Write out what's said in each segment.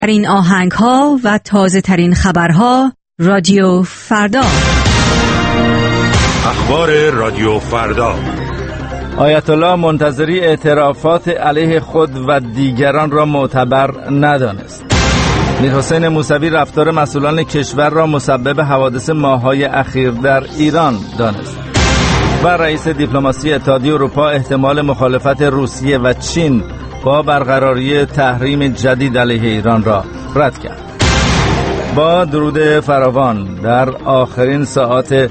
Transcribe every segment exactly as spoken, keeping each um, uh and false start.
ترین آهنگ ها و تازه ترین خبرها رادیو فردا. اخبار رادیو فردا. آیت الله منتظری اعترافات علیه خود و دیگران را معتبر ندانست. میرحسین موسوی رفتار مسئولان کشور را مسبب حوادث ماه‌های اخیر در ایران دانست. و رئیس دیپلماسی اتحادیه اروپا احتمال مخالفت روسیه و چین با برقراری تحریم جدید علیه ایران را رد کرد. با درود فراوان در آخرین ساعات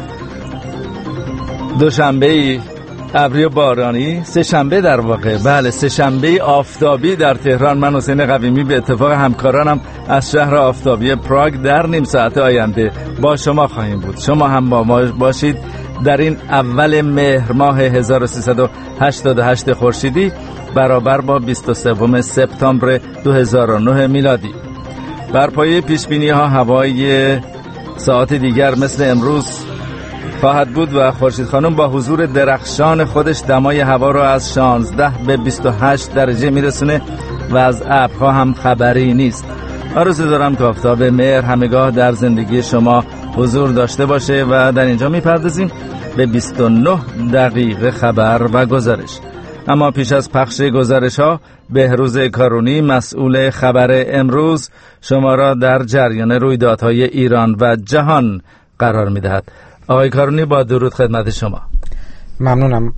دوشنبه ابری و بارانی، سه شنبه در واقع، بله سه شنبه آفتابی در تهران، من حسین قویمی به اتفاق همکارانم از شهر آفتابی پراگ در نیم ساعت آینده با شما خواهیم بود. شما هم با ما باشید در این اول مهر ماه هزار و سیصد و هشتاد و هشت خورشیدی برابر با بیست و سوم سپتامبر دو هزار و نه میلادی. بر پایه پیشبینی ها هوای ساعت دیگر مثل امروز خواهد بود و خورشید خانم با حضور درخشان خودش دمای هوا را از شانزده به بیست و هشت درجه میرسونه و از ابرها هم خبری نیست. آرزو دارم که آفتاب مهر همگاه در زندگی شما حضور داشته باشه و در اینجا میپردازیم به بیست و نه دقیقه خبر و گزارش. اما پیش از پخش گزارش ها، بهروز کارونی مسئول خبر امروز شما را در جریان رویدادهای ایران و جهان قرار میدهد. آقای کارونی با درود خدمت شما. ممنونم.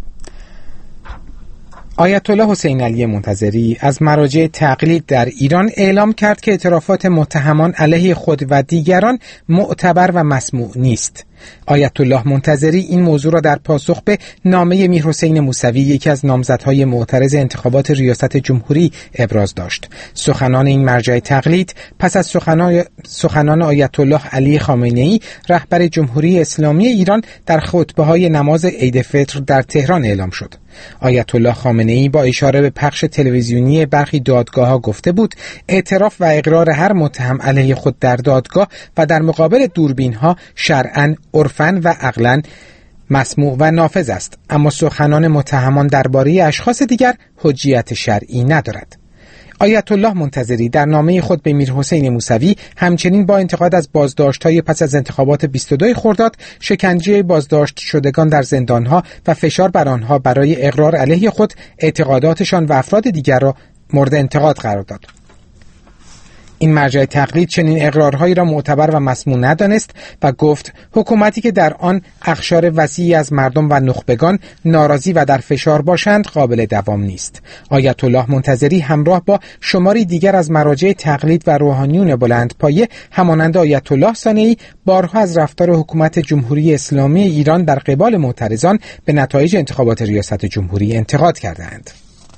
آیت الله حسین علی منتظری از مراجع تقلید در ایران اعلام کرد که اعترافات متهمان علیه خود و دیگران معتبر و مسموع نیست. آیت الله منتظری این موضوع را در پاسخ به نامه میرحسین موسوی، یکی از نامزدهای معترض انتخابات ریاست جمهوری، ابراز داشت. سخنان این مرجع تقلید پس از سخنان سخنان آیت الله علی خامنه‌ای رهبر جمهوری اسلامی ایران در خطبه‌های نماز عید فطر در تهران اعلام شد. آیت الله خامنه‌ای با اشاره به پخش تلویزیونی برخی دادگاه‌ها گفته بود اعتراف و اقرار هر متهم علیه خود در دادگاه و در مقابل دوربین‌ها شرعاً، عرفاً و عقلاً مسموع و نافذ است، اما سخنان متهمان درباره اشخاص دیگر حجیت شرعی ندارد. آیت الله منتظری در نامه خود به میرحسین موسوی همچنین با انتقاد از بازداشت‌های پس از انتخابات بیست و دو خرداد، شکنجه بازداشت شدگان در زندان‌ها و فشار بر آنها برای اقرار علیه خود، اعتقاداتشان و افراد دیگر را مورد انتقاد قرار داد. این مرجع تقلید چنین اقرارهایی را معتبر و مسموع ندانست و گفت حکومتی که در آن اقشار وسیعی از مردم و نخبگان ناراضی و در فشار باشند قابل دوام نیست. آیت الله منتظری همراه با شماری دیگر از مراجع تقلید و روحانیون بلند پایه همانند آیت الله ثانوی بارها از رفتار حکومت جمهوری اسلامی ایران در قبال معترضان به نتایج انتخابات ریاست جمهوری انتقاد کردند.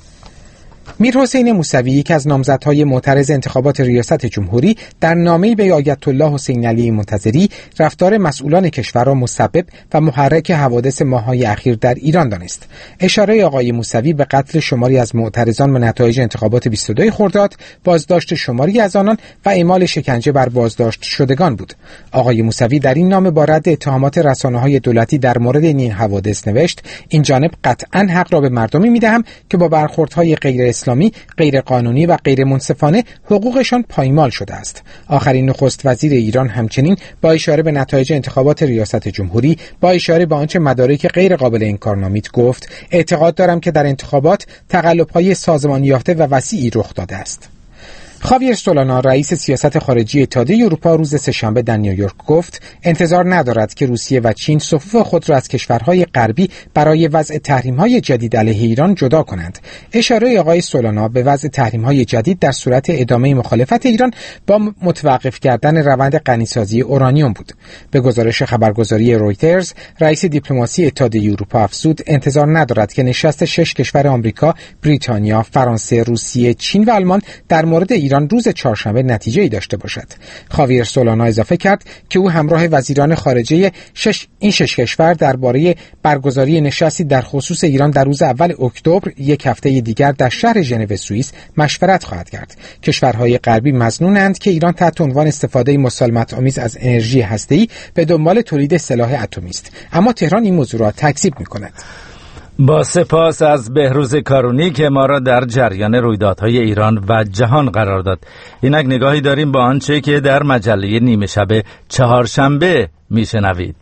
میرحسین موسوی، یکی از نامزدهای معترض انتخابات ریاست جمهوری، در نامه‌ای به آیت الله حسین علی منتظری رفتار مسئولان کشور را مسبب و محرک حوادث ماه‌های اخیر در ایران دانست. اشاره آقای موسوی به قتل شماری از معترضان به نتایج انتخابات بیست و دو خرداد، بازداشت شماری از آنان و اعمال شکنجه بر بازداشت شدگان بود. آقای موسوی در این نامه با رد اتهامات رسانه‌های دولتی در مورد این حوادث نوشت: این جانب قطعاً حق را به مردمی می‌دهم که با برخوردهای غیر اسلامی، غیر قانونی و غیر منصفانه حقوقشان پایمال شده است. آخرین نخست وزیر ایران همچنین با اشاره به نتایج انتخابات ریاست جمهوری، با اشاره به آنچه مدارک غیر قابل انکار نامید، گفت اعتقاد دارم که در انتخابات تقلب‌های سازمان یافته و وسیعی رخ داده است. خاویر سولانا، رئیس سیاست خارجی اتحادیه اروپا، روز سه‌شنبه در نیویورک گفت انتظار ندارد که روسیه و چین صفوف خود را از کشورهای غربی برای وضع تحریم‌های جدید علیه ایران جدا کنند. اشاره آقای سولانا به وضع تحریم‌های جدید در صورت ادامه مخالفت ایران با متوقف کردن روند غنیسازی اورانیوم بود. به گزارش خبرگزاری رویترز، رئیس دیپلماسی اتحادیه اروپا افزود انتظار ندارد که نشست شش کشور آمریکا، بریتانیا، فرانسه، روسیه، چین و آلمان در مورد ایران روز چهارشنبه نتیجه‌ای داشته باشد. خاویر سولانا اضافه کرد که او همراه وزیران خارجه شش این شش کشور درباره برگزاری نشستی در خصوص ایران در روز اول اکتبر، یک هفته دیگر در شهر ژنو سوئیس، مشورت خواهد کرد. کشورهای غربی مظنونند که ایران تحت عنوان استفاده مسالمت‌آمیز از انرژی هسته‌ای به دنبال تولید سلاح اتمی است، اما تهران این موضوع را تکذیب می‌کند. با سپاس از بهروز کارونی که ما را در جریان رویدادهای ایران و جهان قرار داد. اینک نگاهی داریم با آنچه که در مجله نیمه شب چهارشنبه میشنوید.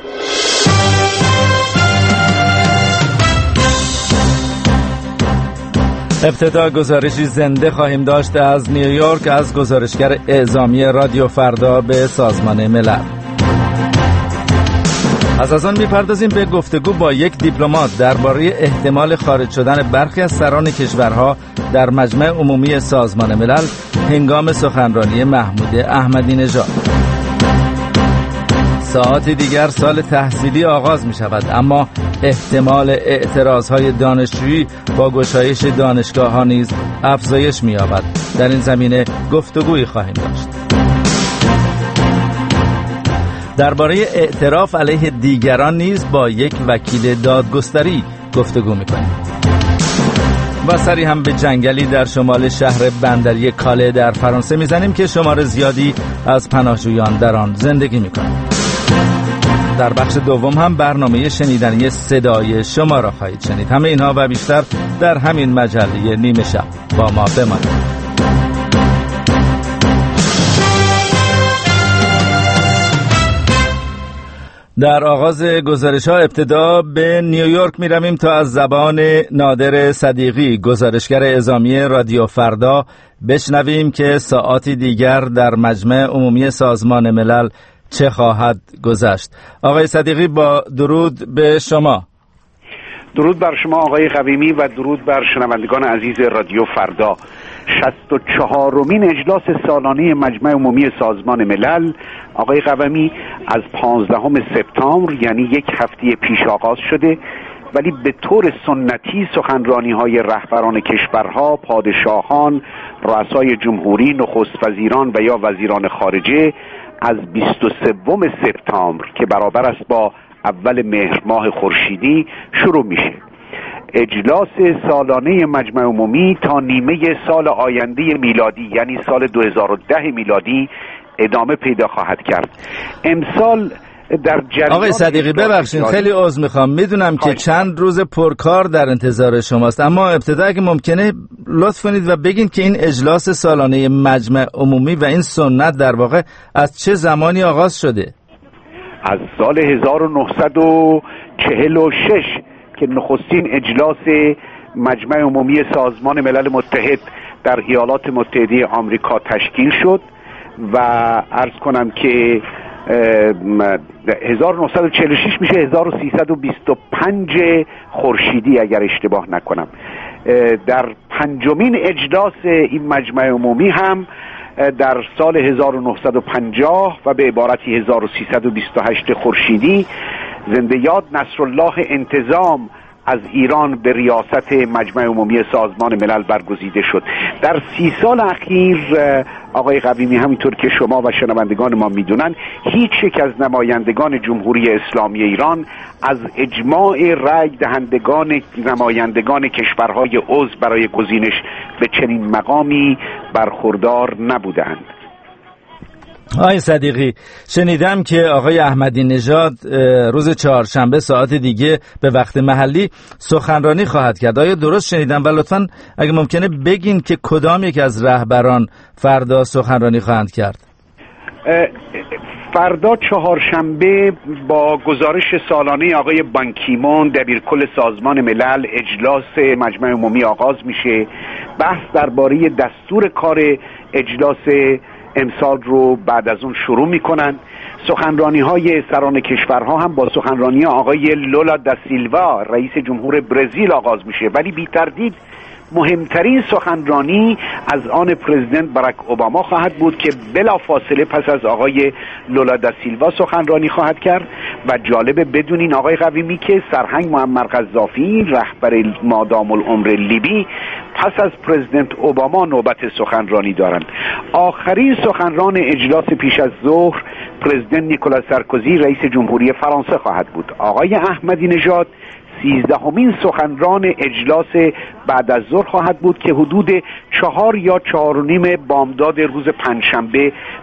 ابتدا گزارشی زنده خواهیم داشت از نیویورک از گزارشگر اعزامی رادیو فردا به سازمان ملل. از از آن میپردازیم به گفتگو با یک دیپلمات درباره احتمال خارج شدن برخی از سران کشورها در مجمع عمومی سازمان ملل هنگام سخنرانی محمود احمدی نژاد. ساعتی دیگر سال تحصیلی آغاز می شود، اما احتمال اعتراضهای دانشجویی با گشایش دانشگاه ها نیز افزایش می یابد. در این زمینه گفتگویی خواهیم داشت. درباره اعتراف علیه دیگران نیز با یک وکیل دادگستری گفتگو می‌کنیم. و سری هم به جنگلی در شمال شهر بندری کاله در فرانسه میزنیم که شمار زیادی از پناهجویان در آن زندگی می‌کنند. در بخش دوم هم برنامه شنیدنی صدای شما را خواهید شنید. همه اینها و بیشتر در همین مجله نیمه شب. با ما بمانید. در آغاز گزارش ها ابتدا به نیویورک می رویم تا از زبان نادر صدیقی، گزارشگر اعزامی رادیو فردا، بشنویم که ساعاتی دیگر در مجمع عمومی سازمان ملل چه خواهد گذشت. آقای صدیقی، با درود به شما. درود بر شما آقای قویمی و درود بر شنوندگان عزیز رادیو فردا. شصت و چهارمین اجلاس سالانه مجمع عمومی سازمان ملل آقای قویمی از پانزدهم سپتامبر یعنی یک هفته پیش آغاز شده، ولی به طور سنتی سخنرانی های رهبران کشورها، پادشاهان، رؤسای جمهوری، نخست وزیران و یا وزیران خارجه از بیست و سوم سپتامبر که برابر است با اول مهر ماه خورشیدی شروع میشه. اجلاس سالانه مجمع عمومی تا نیمه سال آینده میلادی یعنی سال دو هزار و ده میلادی ادامه پیدا خواهد کرد. امسال در جریان آقای صدیقی ببخشید خیلی عذر میخوام، میدونم که چند روز پرکار در انتظار شماست، اما ابتدا اگه ممکنه لطف کنید و بگین که این اجلاس سالانه مجمع عمومی و این سنت در واقع از چه زمانی آغاز شده؟ از سال هزار و نهصد و چهل و شش که نخستین اجلاس مجمع عمومی سازمان ملل متحد در ایالات متحده آمریکا تشکیل شد و عرض کنم که هزار و نهصد و چهل و شش میشه هزار و سیصد و بیست و پنج خورشیدی اگر اشتباه نکنم. در پنجمین اجلاس این مجمع عمومی هم در سال هزار و نهصد و پنجاه و به عبارتی هزار و سیصد و بیست و هشت خورشیدی زنده یاد نصرالله انتظام از ایران به ریاست مجمع عمومی سازمان ملل برگزیده شد. در سی سال اخیر آقای قویمی، همینطور که شما و شنوندگان ما میدونن، هیچ یک از نمایندگان جمهوری اسلامی ایران از اجماع رأی دهندگان نمایندگان کشورهای عضو برای گزینش به چنین مقامی برخوردار نبودند. آقای صدیقی، شنیدم که آقای احمدی نژاد روز چهارشنبه ساعت دیگه به وقت محلی سخنرانی خواهد کرد. آیا درست شنیدم؟ و لطفاً اگه ممکنه بگین که کدام یک از رهبران فردا سخنرانی خواهند کرد؟ فردا چهارشنبه با گزارش سالانه آقای بانکیمون دبیرکل سازمان ملل اجلاس مجمع عمومی آغاز میشه. بحث درباره دستور کار اجلاس امسال رو بعد از اون شروع میکنن. سخنرانی های سران کشورها هم با سخنرانی آقای لولا دا سیلوا رئیس جمهور برزیل آغاز میشه، ولی بی تردید مهمترین سخنرانی از آن پرزیدنت باراک اوباما خواهد بود که بلافاصله پس از آقای لولا دا سیلوا سخنرانی خواهد کرد. و جالبه بدونین آقای قویمی که سرهنگ معمر قذافی رهبر مادام العمر لیبی پس از پرزیدنت اوباما نوبت سخنرانی دارند. آخرین سخنران اجلاس پیش از ظهر پرزیدنت نیکولاس سارکوزی رئیس جمهوری فرانسه خواهد بود. آقای احمدی نژاد سیزدهمین سخنران اجلاس بعد از ظهر خواهد بود که حدود چهار یا چهار و نیم بامداد روز پنجشنبه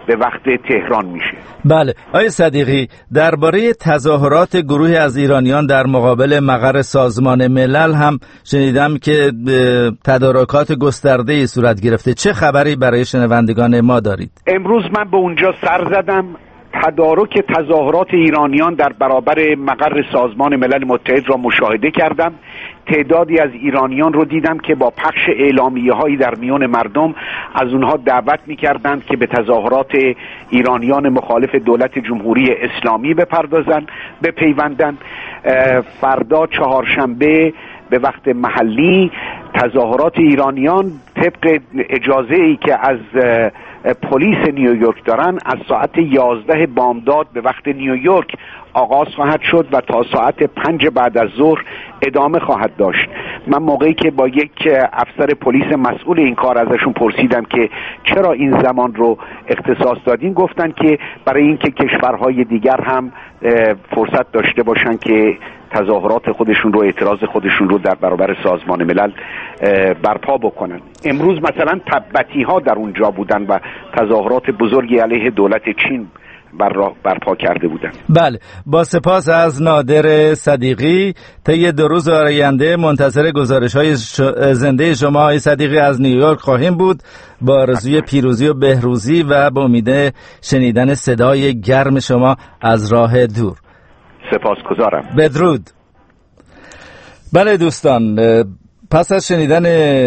به وقت تهران میشه. بله آقای صدیقی، درباره تظاهرات گروهی از ایرانیان در مقابل مقر سازمان ملل هم شنیدم که تدارکات گسترده‌ای صورت گرفته. چه خبری برای شنوندگان ما دارید؟ امروز من به اونجا سر زدم. تدارک تظاهرات ایرانیان در برابر مقر سازمان ملل متحد را مشاهده کردم. تعدادی از ایرانیان رو دیدم که با پخش اعلامیه‌هایی در میان مردم از اونها دعوت می‌کردند که به تظاهرات ایرانیان مخالف دولت جمهوری اسلامی بپردازند، بپیوندند. فردا چهارشنبه به وقت محلی تظاهرات ایرانیان طبق اجازه‌ای که از پلیس نیویورک دارن از ساعت یازده بامداد به وقت نیویورک آغاز خواهد شد و تا ساعت پنج بعد از ظهر ادامه خواهد داشت. من موقعی که با یک افسر پلیس مسئول این کار ازشون پرسیدم که چرا این زمان رو اختصاص دادین، گفتن که برای اینکه کشورهای دیگر هم فرصت داشته باشن که تظاهرات خودشون رو، اعتراض خودشون رو در برابر سازمان ملل برپا بکنن. امروز مثلا تبتی ها در اونجا بودن و تظاهرات بزرگی علیه دولت چین بر برپا کرده بودن. بله، با سپاس از نادر صدیقی. طی دو روز آینده منتظر گزارش‌های زنده شما آقای صدیقی از نیویورک خواهیم بود، با آرزوی پیروزی و بهروزی و با امید شنیدن صدای گرم شما از راه دور. سپاسگزارم. بدرود. بله دوستان، پس از شنیدن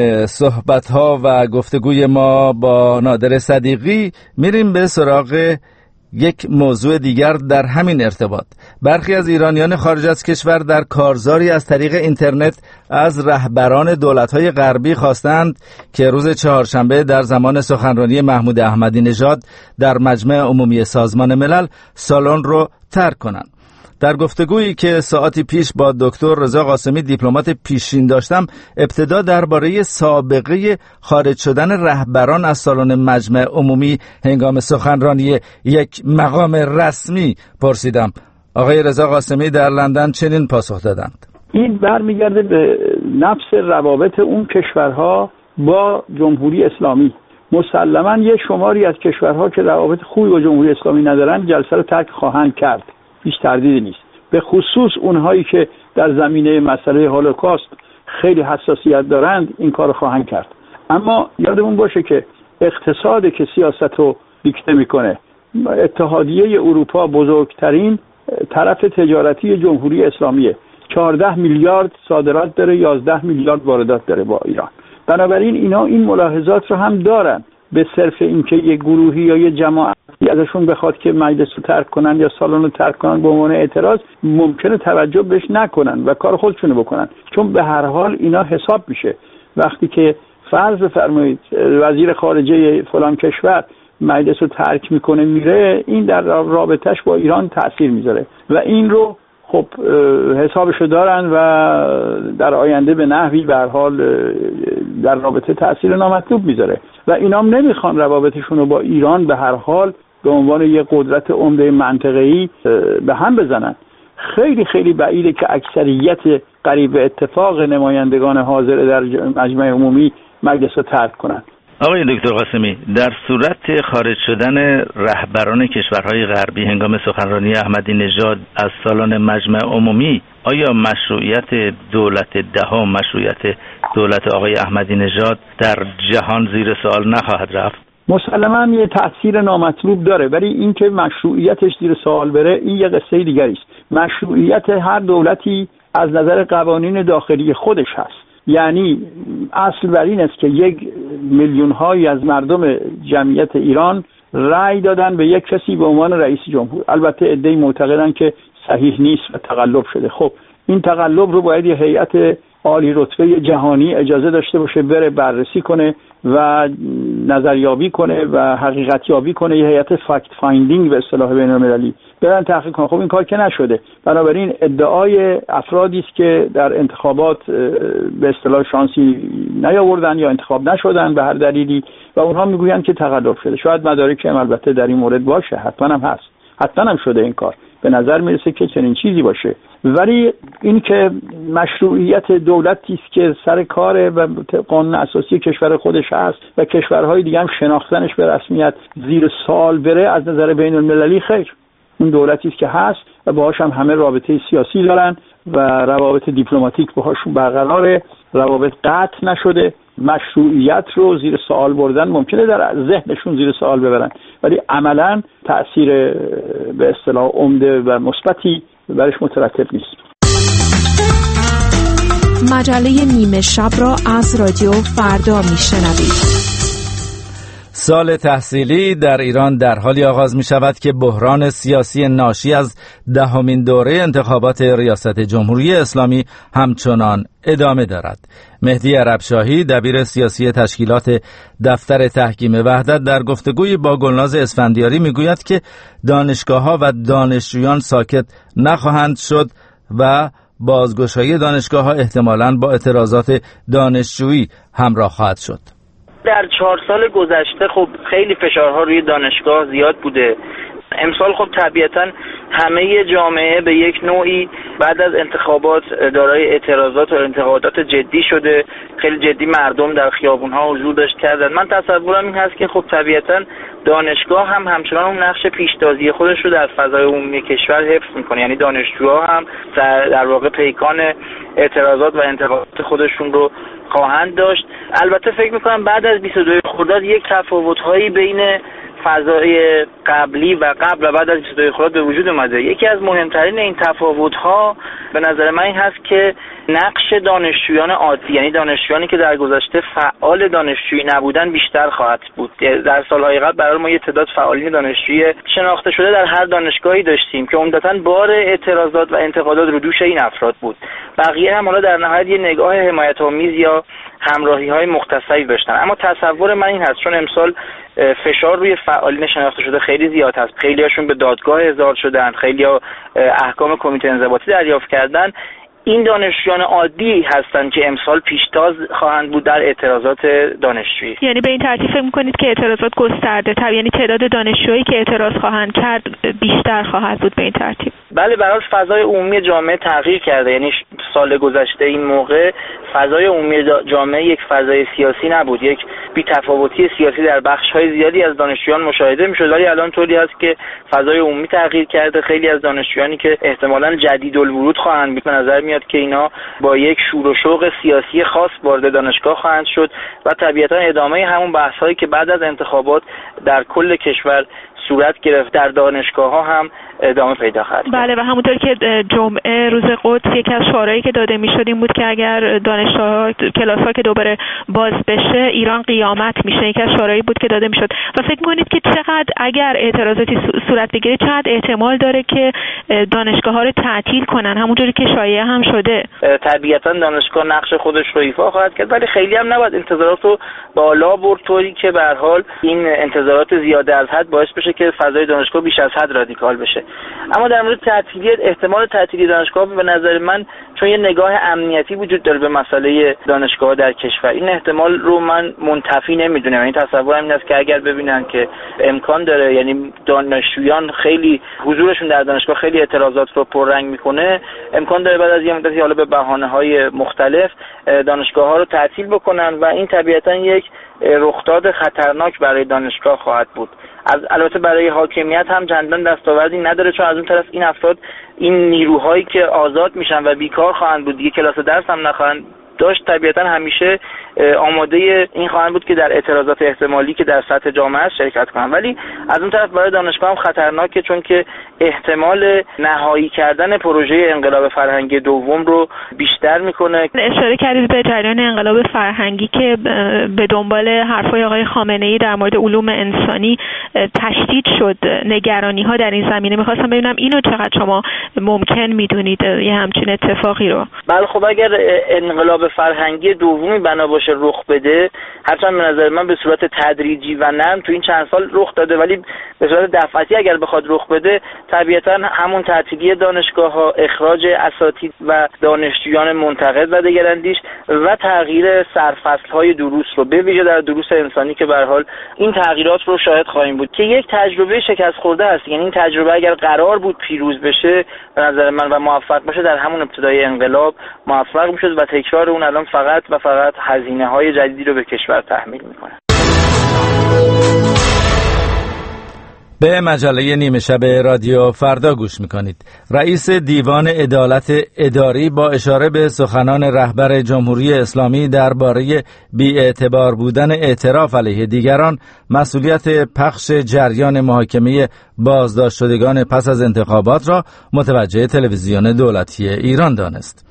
صحبت‌ها و گفتگوی ما با نادر صدیقی میریم به سراغ یک موضوع دیگر در همین ارتباط. برخی از ایرانیان خارج از کشور در کارزاری از طریق اینترنت از رهبران دولت‌های غربی خواستند که روز چهارشنبه در زمان سخنرانی محمود احمدی نژاد در مجمع عمومی سازمان ملل سالن رو ترک کنند. در گفتگویی که ساعتی پیش با دکتر رضا قاسمی دیپلمات پیشین داشتم، ابتدا درباره سابقه خارج شدن رهبران از سالن مجمع عمومی هنگام سخنرانی یک مقام رسمی پرسیدم. آقای رضا قاسمی در لندن چنین پاسخ دادند: این برمیگرده به نفس روابط اون کشورها با جمهوری اسلامی. مسلماً یه شماری از کشورها که روابط خوبی با جمهوری اسلامی ندارن جلسه رو ترک خواهند کرد، هیچ تردیدی نیست. به خصوص اونهایی که در زمینه مسئله هولوکاست خیلی حساسیت دارند این کار خواهند کرد. اما یادمون باشه که اقتصاد که سیاست رو دیکته میکنه. اتحادیه اروپا بزرگترین طرف تجارتی جمهوری اسلامیه، چهارده میلیارد صادرات داره، یازده میلیارد واردات داره با ایران. بنابراین اینا این ملاحظات رو هم دارن. به صرف اینکه یه گروهی یا یه جماعتی ازشون بخواد که مجلس رو ترک کنن یا سالن رو ترک کنن به عنوان اعتراض، ممکنه توجه بهش نکنن و کار خودشونو بکنن، چون به هر حال اینا حساب میشه. وقتی که فرض بفرمایید وزیر خارجه فلان کشور مجلس رو ترک میکنه میره، این در رابطش با ایران تأثیر میذاره و این رو خب حسابشو دارن و در آینده به نحوی به هر حال در رابطه تأثیر نامطلوب میذاره و اینام نمیخوان روابطشون رو با ایران به هر حال به عنوان یک قدرت عمده منطقه‌ای به هم بزنن. خیلی خیلی بعیده که اکثریت قریب به اتفاق نمایندگان حاضر در مجمع عمومی مجلس رو ترک کنن. آقای دکتر قاسمی، در صورت خارج شدن رهبران کشورهای غربی هنگام سخنرانی احمدی نژاد از سالن مجمع عمومی، آیا مشروعیت دولت دهم، مشروعیت دولت آقای احمدی نژاد در جهان زیر سوال نخواهد رفت؟ مسلماً یه تأثیر نامطلوب داره، ولی اینکه مشروعیتش زیر سوال بره این یه قصه دیگری است. مشروعیت هر دولتی از نظر قوانین داخلی خودش هست. یعنی اصل بر این است که یک میلیون هایی از مردم جمعیت ایران رأی دادن به یک کسی به عنوان رئیس جمهور. البته عده‌ای معتقدن که صحیح نیست و تقلب شده. خب این تقلب رو باید یه هیئت عالی رتبه جهانی اجازه داشته باشه بره بررسی کنه و نظریابی کنه و حقیقت یابی کنه، یه هیئت فکت فایندینگ به اصطلاح بین‌المللی برن تحقیق کنن. خب این کار که نشده. بنابراین ادعای افرادی است که در انتخابات به اصطلاح شانسی نیاوردن یا انتخاب نشدن به هر دلیلی و اونها میگویند که تقلب شده. شاید مدارکی هم البته در این مورد باشه، حتما هم هست، حتما هم شده این کار. به نظر میرسه که چنین چیزی باشه. ولی این که مشروعیت دولتی است که سر کاره و قانون اساسی کشور خودش هست و کشورهای دیگه هم شناختنش به رسمیت زیر سوال بره از نظر بین المللی، خیر، اون دولتی است که هست و باهاش هم همه رابطه سیاسی دارن و روابط دیپلماتیک باهاشون برقراره، روابط قطع نشده. مشروعیت رو زیر سوال بردن ممکنه در ذهنشون زیر سوال ببرن، ولی عملاً تأثیر به اصطلاح عمده و مثبتی برش مترتب نیست. مجله نیمه شب را از رادیو فردا میشنوید. سال تحصیلی در ایران در حالی آغاز می شود که بحران سیاسی ناشی از دهمین دوره انتخابات ریاست جمهوری اسلامی همچنان ادامه دارد. مهدی عربشاهی، دبیر سیاسی تشکیلات دفتر تحکیم وحدت، در گفتگوی با گلناز اسفندیاری می گوید که دانشگاه‌ها و دانشجویان ساکت نخواهند شد و بازگشایی دانشگاه‌ها احتمالاً با اعتراضات دانشجویی همراه خواهد شد. در چهار سال گذشته خب خیلی فشارها روی دانشگاه زیاد بوده. امسال خب طبیعتاً همه جامعه به یک نوعی بعد از انتخابات دارای اعتراضات و انتقادات جدی شده. خیلی جدی مردم در خیابون‌ها حضور داشت کردن. من تصورم این هست که خب طبیعتاً دانشگاه هم همچنان اون نقش پیشتازی خودش رو در فضای عمومی کشور حفظ میکنه، یعنی دانشجوها هم در واقع پیکان اعتراضات و انتقادات خودشون رو خواهند داشت. البته فکر میکنم بعد از بیست و دو خرداد یک تفاوت‌هایی بین فضای قبلی و قبل و بعد از بیست و دو خرداد به وجود اومده. یکی از مهمترین این تفاوت‌ها به نظر من این هست که نقش دانشجویان عادی، یعنی دانشجویانی که در گذشته فعال دانشجویی نبودن، بیشتر خواهد بود. در سالهای قبل برای ما یه تعداد فعالین دانشجویی شناخته شده در هر دانشگاهی داشتیم که عمدتاً بار اعتراضات و انتقادات رو دوش این افراد بود. بقیه هم حالا در نهایت یه نگاه حمایت‌آمیز یا همراهی‌های مختصری داشتن. اما تصور من این هست چون امسال فشار روی فعالین شناخته شده خیلی زیاد هست، خیلی هاشون به دادگاه احضار شدن، خیلی ها احکام کمیته انضباطی دریافت کردن، این دانشجویان عادی هستند که امسال پیشتاز خواهند بود در اعتراضات دانشجویی. یعنی به این ترتیب فکر می‌کنید که اعتراضات گسترده تر، یعنی تعداد دانشجویی که اعتراض خواهند کرد بیشتر خواهد بود به این ترتیب؟ بله، برای فضای عمومی جامعه تغییر کرده. یعنی سال گذشته این موقع فضای عمومی جامعه یک فضای سیاسی نبود، یک بی‌تفاوتی سیاسی در بخش‌های زیادی از دانشجویان مشاهده می‌شد، ولی الان طوری است که فضای عمومی تغییر کرده. خیلی از دانشجویانی که احتمالاً جدیدالورود خواهند بود، به نظر میاد که اینا با یک شور و شوق سیاسی خاص وارد دانشگاه خواهند شد و طبیعتاً ادامه همون بحث‌هایی که بعد از انتخابات در کل کشور صورت گرفت در دانشگاه‌ها هم ادامه پیدا خواهد کرد. بله، و همونطور که جمعه روز قدس یکی از شعارهایی که داده می‌شد این بود که اگر دانشگاه‌ها کلاس‌ها که دوباره باز بشه ایران قیامت میشه، یکی از شعارهایی بود که داده می‌شد. و فکر می‌کنید که چقدر اگر اعتراضاتی صورت بگیره چقدر احتمال داره که دانشگاه‌ها رو تعطیل کنن، همونطوری که شایعه هم شده؟ طبیعتاً دانشگاه نقش خودش رو ایفا خواهد کرد، ولی خیلی هم نباید انتظارات رو بالا برد طوری که به هر حال این انتظارات زیاده از حد باعث بشه که فضای دانشگاه بیش از حد رادیکال بشه. اما در مورد تعطیلیت، احتمال تعطیلی دانشگاه به نظر من چون یه نگاه امنیتی وجود داره به مسئله دانشگاه در کشور، این احتمال رو من منتفی نمیدونم. این تصورم این است که اگر ببینن که امکان داره، یعنی دانشجویان خیلی حضورشون در دانشگاه خیلی اعتراضات رو پررنگ میکنه، امکان داره بعد از یه مدتی حالا به بهانه‌های مختلف دانشگاه‌ها رو تعطیل بکنن و این طبیعتاً یک رخداد خطرناک برای دانشگاه خواهد بود. از البته برای حاکمیت هم چندان دستاوردی نداره، چون از اون طرف این افراد، این نیروهایی که آزاد میشن و بیکار خواهند بود، دیگه کلاس درس هم نخواهند داشت، طبیعتا همیشه آماده این خواهند بود که در اعتراضات احتمالی که در سطح جامعه است شرکت کنند. ولی از اون طرف برای دانشگاه هم خطرناکه، چون که احتمال نهایی کردن پروژه انقلاب فرهنگی دوم رو بیشتر میکنه. اشاره کردید به جریان انقلاب فرهنگی که به دنبال حرفای آقای خامنه‌ای در مورد علوم انسانی تشدید شد، نگرانی ها در این زمینه. میخواستم ببینم اینو چقدر شما ممکن میدونید یه همچین اتفاقی رو؟ بله، خب اگر انقلاب فرهنگی دومی بنا باشه رخ بده، هرچند به نظر من به صورت تدریجی و نرم تو این چند سال رخ داده، ولی به صورت دفعاتی اگر بخواد رخ بده، طبیعتا همون تعطیلی دانشگاه‌ها، اخراج اساتید و دانشجویان منتقد و دگراندیش و تغییر سرفصل‌های دروس رو به ویژه در دروس انسانی که به هر حال این تغییرات رو شاهد خواهیم بود که یک تجربه شکست خورده است. یعنی این تجربه اگر قرار بود پیروز بشه به نظر من و موفق باشه در همون ابتدای انقلاب موفق میشد و تکرار اون الان فقط و فقط هزینه‌های جدیدی رو به کشور تحمیل میکنه. به مجله نیمه شب رادیو فردا گوش میکنید. رئیس دیوان عدالت اداری با اشاره به سخنان رهبر جمهوری اسلامی درباره بی‌اعتبار بودن اعتراف علیه دیگران، مسئولیت پخش جریان محاکمه بازداشت شدگان پس از انتخابات را متوجه تلویزیون دولتی ایران دانست.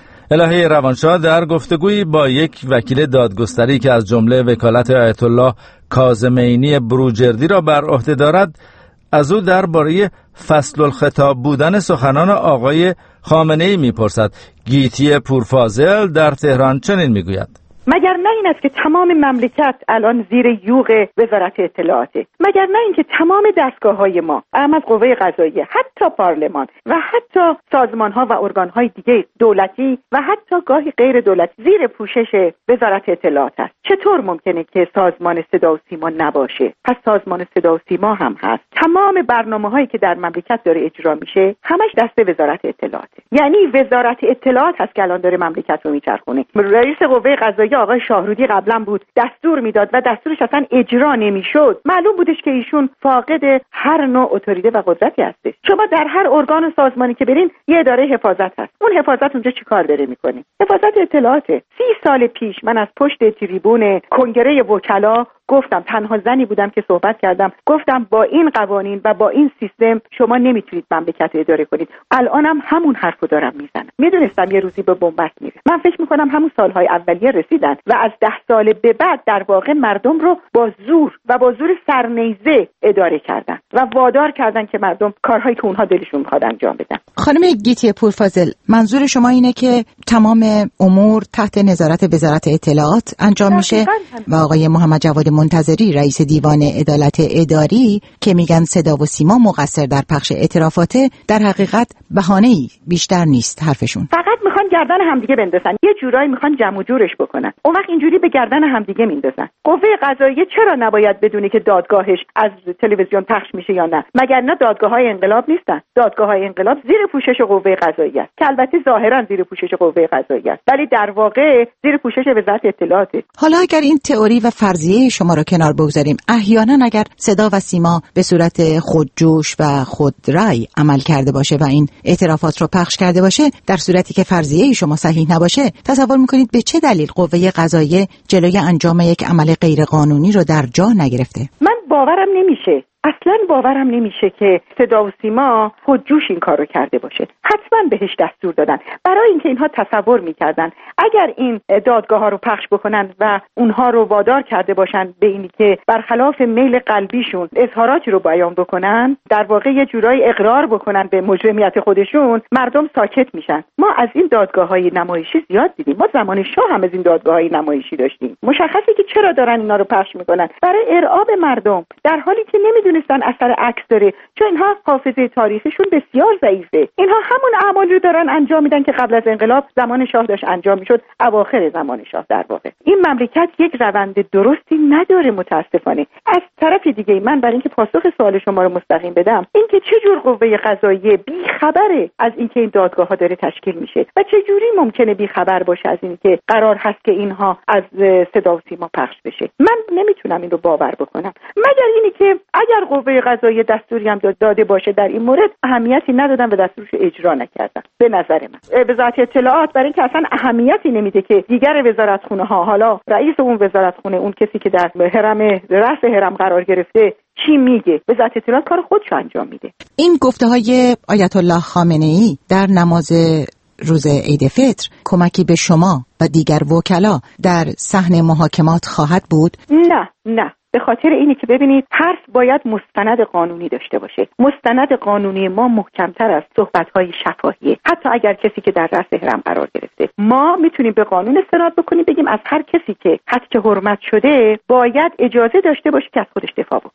الهه روانشاه در گفتگویی با یک وکیل دادگستری که از جمله وکالت آیت الله کاظمینی بروجردی را بر عهده دارد، از او درباره فصل الخطاب بودن سخنان آقای خامنه‌ای میپرسد. گیتی پورفاضل در تهران چنین میگوید: مگر نه این است که تمام مملکت الان زیر یوغ وزارت اطلاعاته؟ مگر نه این که تمام دستگاه‌های ما، اهم از قوه قضاییه، حتی پارلمان و حتی سازمان‌ها و ارگان‌های دیگه دولتی و حتی گاهی غیر دولتی زیر پوشش وزارت اطلاعات است؟ چطور ممکنه که سازمان صدا و سیما نباشه؟ پس سازمان صدا و سیما هم هست. تمام برنامه‌هایی که در مملکت داره اجرا میشه همش دست وزارت اطلاعاته. یعنی وزارت اطلاعات هست که الان داره مملکت رو میچرخونه. رئیس قوه قضاییه آقای شاهرودی قبلا بود، دستور میداد و دستورش اصلا اجرا نمیشد. معلوم بودش که ایشون فاقد هر نوع اتوریته و قدرتی هستش. شما در هر ارگان و سازمانی که برین یه اداره حفاظت هست. اون حفاظت اونجا چیکار داره میکنه؟ حفاظت اطلاعاته. سی سال پیش من از پشت تریبون کنگره وکلا گفتم، تنها زنی بودم که صحبت کردم، گفتم با این قوانین و با این سیستم شما نمیتونید مملکت رو اداره کنید. الانم همون حرفو دارم میزنم. میدونستم یه روزی به بنبست میره. من فکر میکنم همون سالهای اولیه رسیدن و از ده سال به بعد در واقع مردم رو با زور و با زور سرنیزه اداره کردن و وادار کردن که مردم کارهایی که اونها دلشون میخواد انجام بدن. خانم گیتی پورفاضل، منظور شما اینه که تمام امور تحت نظارت وزارت اطلاعات انجام میشه و آقای محمد جواد منتظری رئیس دیوان عدالت اداری که میگن صدا و سیما مقصر در پخش اعترافاته، در حقیقت بهانه‌ای بیشتر نیست حرفشون. فقط میخوان گردن همدیگه بندازن، یه جورایی میخوان جمع و جورش بکنن، اون وقت اینجوری به گردن همدیگه میندازن. قوه قضاییه چرا نباید بدونی که دادگاهش از تلویزیون پخش میشه یا نه؟ مگر نه دادگاه‌های انقلاب نیستن؟ دادگاه‌های انقلاب زیر پوشش قوه قضاییه است، که البته ظاهرا زیر پوشش قوه قضاییه است، ولی در واقع زیر پوشش وزارت اطلاعاته. حالا اگر این تئوری و فرضیه شما رو کنار بگذاریم، احیانا اگر صدا و سیما به صورت خودجوش و خودرأی عمل کرده باشه و این اعترافات رو پخش کرده باشه، در صورتی که فرضیه شما صحیح نباشه، تصور میکنید به چه دلیل قوه قضاییه جلوی انجام یک عمل غیرقانونی رو در جا نگرفته؟ من باورم نمیشه، اصلا باورم نمیشه که صدا و سیما خودجوش این کار رو کرده باشه. حتما بهش دستور دادن، برای اینکه اینها تصور میکردن اگر این دادگاه ها رو پخش بکنن و اونها رو وادار کرده باشن به اینی که برخلاف میل قلبیشون اظهاراتی رو بیان بکنن، در واقع یه جورایی اقرار بکنن به مجرمیت خودشون، مردم ساکت میشن. ما از این دادگاه های نمایشی زیاد دیدیم. ما زمان شاه هم از این دادگاه های نمایشی داشتیم. مشخصه که چرا دارن اینا رو پخش میکنن، برای ارعاب مردم، در حالی که نمیدونستن اثر عکس داره، چون اینها حافظه تاریخیشون بسیار ضعیفه. اینها همون اعمالی رو دارن انجام میدن که قبل از انقلاب زمان شاه داشت انجام میشد، اواخر زمان شاه. در واقع این مملکت یک روند درستی نداره متاسفانه. از طرف دیگه من برای اینکه پاسخ سوال شما رو مستقیم بدم، اینکه چه جور قوه قضاییه بی خبره از اینکه این دادگاه ها داره تشکیل میشه و چه جوری ممکنه بی خبر باشه از اینکه قرار هست که اینها از صدا و سیما پخش بشه. من نمیتونم این رو باور بکنم، مگر اینی که اگر قوه قضاییه دستوری هم داده باشه در این مورد اهمیتی ندادن و دستورش اجرا نکردن. به نظر من وزارت اطلاعات برای اینکه اصلا اهمیتی نمیده که دیگر وزارتخونه ها، حالا رئیس اون وزارتخونه، اون کسی که در حرم رأس حرم قرار گرفته چی میگه، وزارت اطلاعات کار خودشو انجام میده. این گفته های آیت الله خامنه‌ای در نماز روز عید فطر کمکی به شما و دیگر وکلا در صحن محاکمات خواهد بود؟ نه نه، به خاطر اینی که ببینید حرف باید مستند قانونی داشته باشه. مستند قانونی ما محکمتر از صحبت‌های شفاهیه. حتی اگر کسی که در رأس حرم قرار گرفته، ما میتونیم به قانون استناد بکنیم، بگیم از هر کسی که حد حرمت شده باید اجازه داشته باشه که از خودش دفاع بکنه. این تو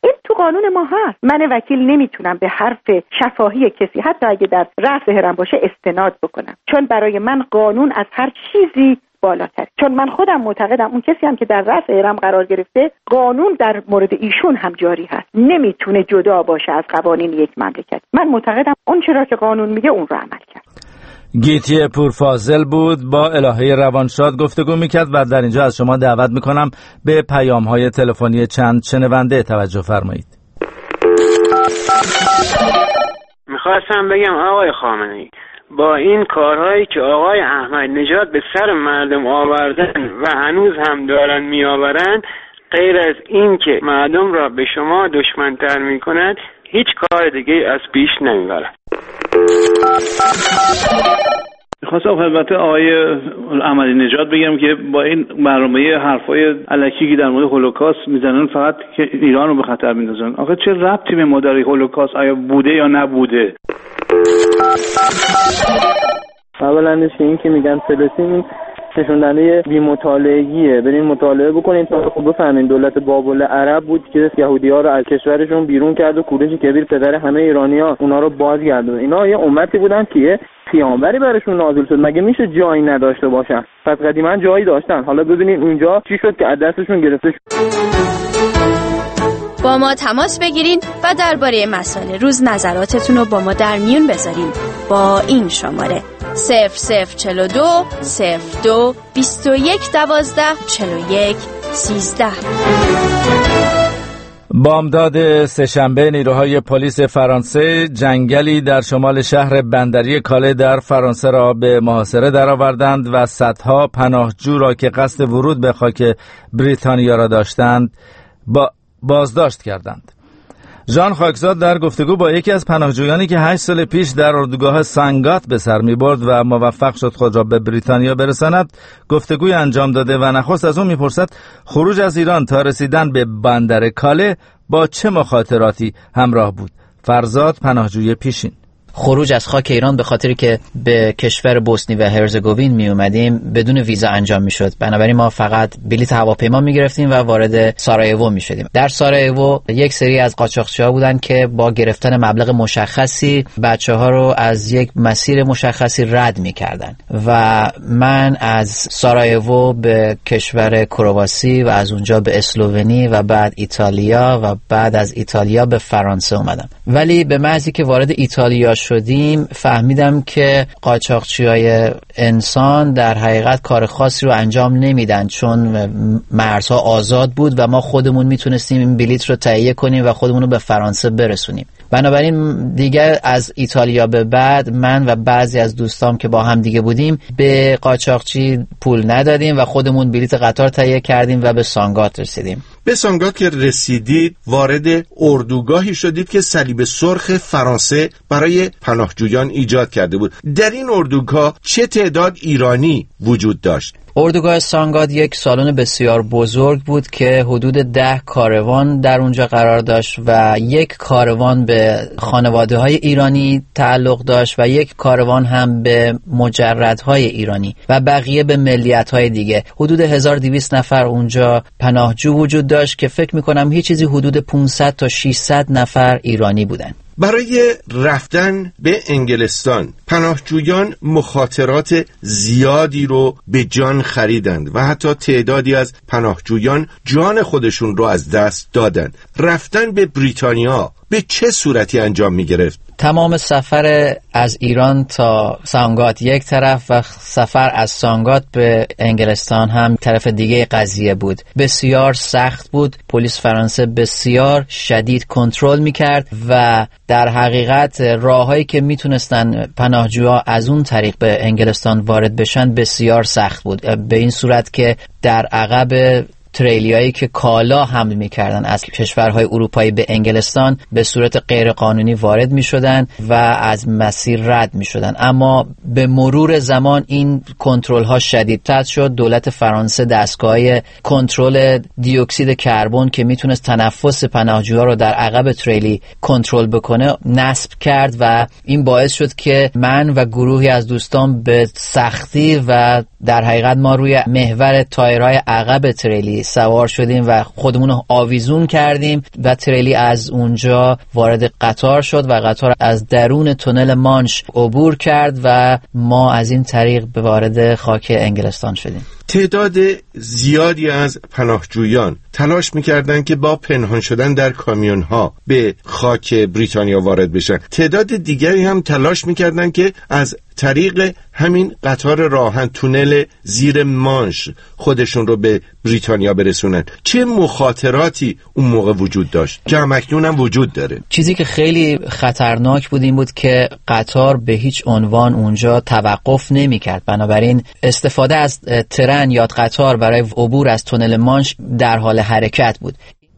قانون ما هست. من وکیل نمیتونم به حرف شفاهی کسی حتی اگه در رأس هرم باشه استناد بکنم، چون برای من قانون از هر چیزی بالاتر. چون من خودم معتقدم اون کسی هم که در رأس هرم قرار گرفته قانون در مورد ایشون هم جاری هست، نمیتونه جدا باشه از قوانین یک مملکت. من معتقدم اون چرا که قانون میگه اون رو عمل کرد. گیتی پورفاضل بود، با الهه روانشاد گفتگو میکرد و در اینجا از شما دعوت میکنم به پیام‌های تلفنی چند شنونده توجه فرمایید. میخواستم بگم آقای خامنه‌ای، با این کارهایی که آقای احمدی نژاد به سر مردم آوردن و هنوز هم دارن میآورن، غیر از این که مردم را به شما دشمن‌تر میکند، هیچ کار دیگه از پیش نمیبرد. میخواستم البته آقای احمدی نژاد بگم که با این برنامه حرفای الکی که در مورد هولوکاست میزنن فقط که ایران رو به خطر میندازن. آخه چه ربطی به مادر هولوکاست آیا بوده یا نبوده؟ اولندش این که میگن فلسطین نشون دهنده بی‌مطالعگیه. برین مطالعه بکنین تا خوب بفهمین دولت بابل عرب بود که یهودی‌ها رو از کشورشون بیرون کرد و کوروش کبیر پدر همه ایرانی‌ها اونا رو بازگردوند. اینا یه امتی بودن که یه پیامبری براشون نازل شد. مگه میشه جایی نداشته باشن؟ پس قدیما جایی داشتن. حالا ببینین اونجا چی شد که از دستشون گرفته شد. با ما تماس بگیرین و درباره مسائل روز نظراتتون رو با ما در میون بذارین با این شماره صفر صفر چهل و دو صفر دو بیست و یک دوازده چهل و یک سیزده. بامداد سه‌شنبه نیروهای پلیس فرانسه جنگلی در شمال شهر بندری کاله در فرانسه را به محاصره درآوردند و صدها پناهجو را که قصد ورود به خاک بریتانیا را داشتند با بازداشت کردند. ژان خاکزاد در گفتگو با یکی از پناهجویانی که هشت سال پیش در اردوگاه سانگات به سر می‌برد و موفق شد خود را به بریتانیا برساند گفتگوی انجام داده و نخست از او می‌پرسد خروج از ایران تا رسیدن به بندر کاله با چه مخاطراتی همراه بود. فرزاد پناهجوی پیشین: خروج از خاک ایران به خاطری که به کشور بوسنی و هرزگوین می اومدیم بدون ویزا انجام می شد. بنابراین ما فقط بلیط هواپیما می گرفتیم و وارد سارایوو می شدیم. در سارایوو یک سری از قاچاقچی‌ها بودن که با گرفتن مبلغ مشخصی بچه ها رو از یک مسیر مشخصی رد می کردن و من از سارایوو به کشور کرواسی و از اونجا به اسلوونی و بعد ایتالیا و بعد از ایتالیا به فرانسه اومدم. ولی به محضی که وارد ایتالیا شدیم فهمیدم که قاچاقچیای انسان در حقیقت کار خاصی رو انجام نمیدن، چون مرزها آزاد بود و ما خودمون میتونستیم این بلیط رو تهیه کنیم و خودمون رو به فرانسه برسونیم. بنابراین دیگه از ایتالیا به بعد من و بعضی از دوستام که با هم دیگه بودیم به قاچاقچی پول ندادیم و خودمون بلیط قطار تهیه کردیم و به سانگات رسیدیم. به سانگات که رسیدید وارد اردوگاهی شدید که صلیب سرخ فرانسه برای پناهجویان ایجاد کرده بود. در این اردوگاه چه تعداد ایرانی وجود داشت؟ اردوگاه سانگات یک سالن بسیار بزرگ بود که حدود ده کاروان در اونجا قرار داشت و یک کاروان به خانواده های ایرانی تعلق داشت و یک کاروان هم به مجردهای ایرانی و بقیه به ملیت های دیگه. حدود هزار و دویست نفر اونجا پناهجو وجود داشت که فکر میکنم هیچ چیزی حدود پانصد تا ششصد نفر ایرانی بودن. برای رفتن به انگلستان پناهجویان مخاطرات زیادی رو به جان خریدند و حتی تعدادی از پناهجویان جان خودشون رو از دست دادند. رفتن به بریتانیا به چه صورتی انجام می گرفت؟ تمام سفر از ایران تا سانگات یک طرف و سفر از سانگات به انگلستان هم طرف دیگه قضیه بود. بسیار سخت بود. پلیس فرانسه بسیار شدید کنترل میکرد و در حقیقت راههایی که میتونستن پناهجوها از اون طریق به انگلستان وارد بشن بسیار سخت بود، به این صورت که در عقب تریلیایی که کالا حمل می‌کردن از کشورهای اروپایی به انگلستان به صورت غیرقانونی وارد می‌شدن و از مسیر رد می‌شدن. اما به مرور زمان این کنترل‌ها شدیدتر شد. دولت فرانسه دستگاه کنترل دی اکسید کربن که میتونست تنفس پناهجوها رو در عقب تریلی کنترل بکنه نصب کرد و این باعث شد که من و گروهی از دوستان به سختی و در حقیقت ما روی محور تایرهای عقب تریلی سوار شدیم و خودمون رو آویزون کردیم و تریلی از اونجا وارد قطار شد و قطار از درون تونل مانش عبور کرد و ما از این طریق به وارد خاک انگلستان شدیم. تعداد زیادی از پناهجویان تلاش می‌کردن که با پنهان شدن در کامیون‌ها به خاک بریتانیا وارد بشن. تعداد دیگری هم تلاش می‌کردن که از طریق همین قطار راهن تونل زیر مانش خودشون رو به بریتانیا برسونن. چه مخاطراتی اون موقع وجود داشت که همکنون هم وجود داره. چیزی که خیلی خطرناک بود این بود که قطار به هیچ عنوان اونجا توقف نمی‌کرد. بنابراین استفاده از ترن یا قطار برای عبور از تونل مانش در حال حرکت بود.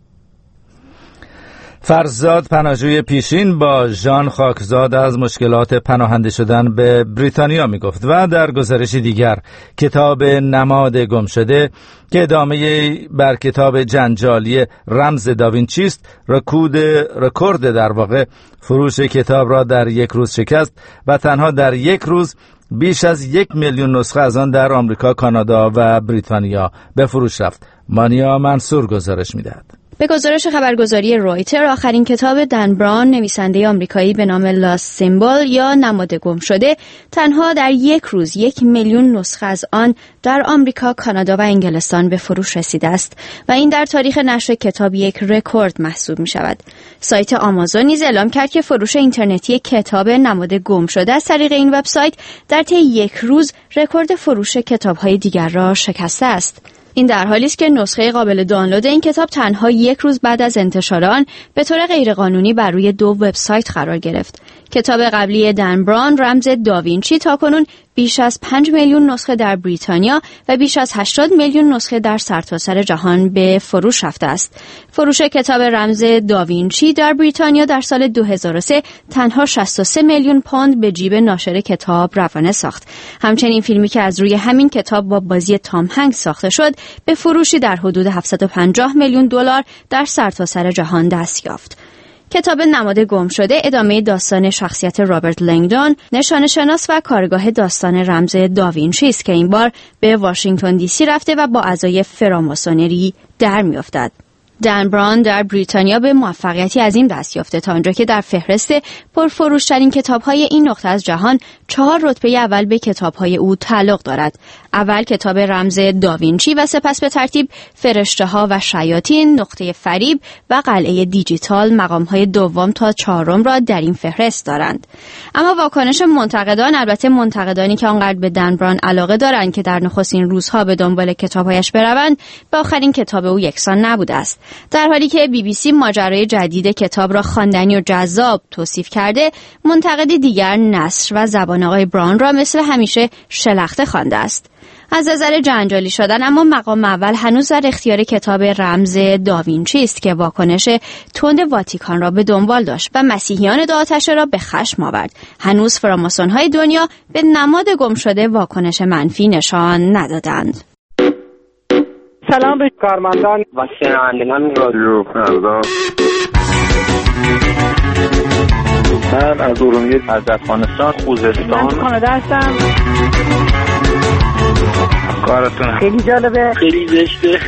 فرزاد پناهجوی پیشین با ژان خاکزاد از مشکلات پناهنده شدن به بریتانیا می گفت و در گزارش دیگر کتاب نماد گم شده که ادامه بر کتاب جنجالی رمز داوینچی است رکود رکورد در واقع فروش کتاب را در یک روز شکست و تنها در یک روز بیش از یک میلیون نسخه از آن در آمریکا، کانادا و بریتانیا به فروش رفت. مانیا منصور گزارش می‌دهد. به گزارش خبرگزاری رویتر، آخرین کتاب دن براون نویسنده آمریکایی به نام لاست سیمبل یا نماد گم شده تنها در یک روز یک میلیون نسخه از آن در آمریکا، کانادا و انگلستان به فروش رسیده است و این در تاریخ نشر کتاب یک رکورد محسوب می شود. سایت آمازون نیز اعلام کرد که فروش اینترنتی کتاب نماد گم شده از طریق این وبسایت در طی یک روز رکورد فروش کتاب‌های دیگر را شکسته است. این در حالی است که نسخه قابل دانلود این کتاب تنها یک روز بعد از انتشار آن به طور غیرقانونی بر روی دو وبسایت قرار گرفت. کتاب قبلی دن براون رمز داوینچی تاکنون بیش از پنج میلیون نسخه در بریتانیا و بیش از هشتاد میلیون نسخه در سرتاسر جهان به فروش رفته است. فروش کتاب رمز داوینچی در بریتانیا در سال دو هزار و سه تنها شصت و سه میلیون پوند به جیب ناشر کتاب روانه ساخت. همچنین فیلمی که از روی همین کتاب با بازی تام هنگس ساخته شد به فروشی در حدود هفتصد و پنجاه میلیون دلار در سرتاسر جهان دست یافت. کتاب نماد گم شده ادامه داستان شخصیت رابرت لنگدون، نشان شناس و کارگاه داستان رمز داوینچی است که این بار به واشنگتن دی سی رفته و با اعضای فراماسونری در می‌افتد. دن براون در بریتانیا به موفقیتی عظیم دست یافته تا آنجا که در فهرست پرفروش‌ترین کتاب‌های این نقطه از جهان چهار رتبه اول به کتاب‌های او تعلق دارد. اول کتاب رمز داوینچی و سپس به ترتیب فرشته‌ها و شیاطین، نقطه فریب و قلعه دیجیتال مقام‌های دوم تا چهارم را در این فهرست دارند. اما واکنش منتقدان، البته منتقدانی که آنقدر به دن براون علاقه دارند که در نخستین روزها به دنبال کتاب‌هایش بروند، به آخرین کتاب او یکسان نبوده است. در حالی که بی بی سی ماجرای جدید کتاب را خواندنی و جذاب توصیف کرده، منتقد دیگر نثر و زبان آقای براون را مثل همیشه شلخته خوانده است. از نظر جنجالی شدن اما مقام اول هنوز در اختیار کتاب رمز داوینچی است که واکنش تند واتیکان را به دنبال داشت و مسیحیان دو آتشه را به خشم آورد. هنوز فراماسون‌های دنیا به نماد گم شده واکنش منفی نشان ندادند. سلام به کارمندان و شنوندگان رادیو فردا. من از ارومیه، از افغانستان، خوزستان، من کانادا هستم. کارتون خیلی جالبه، خیلی زشته.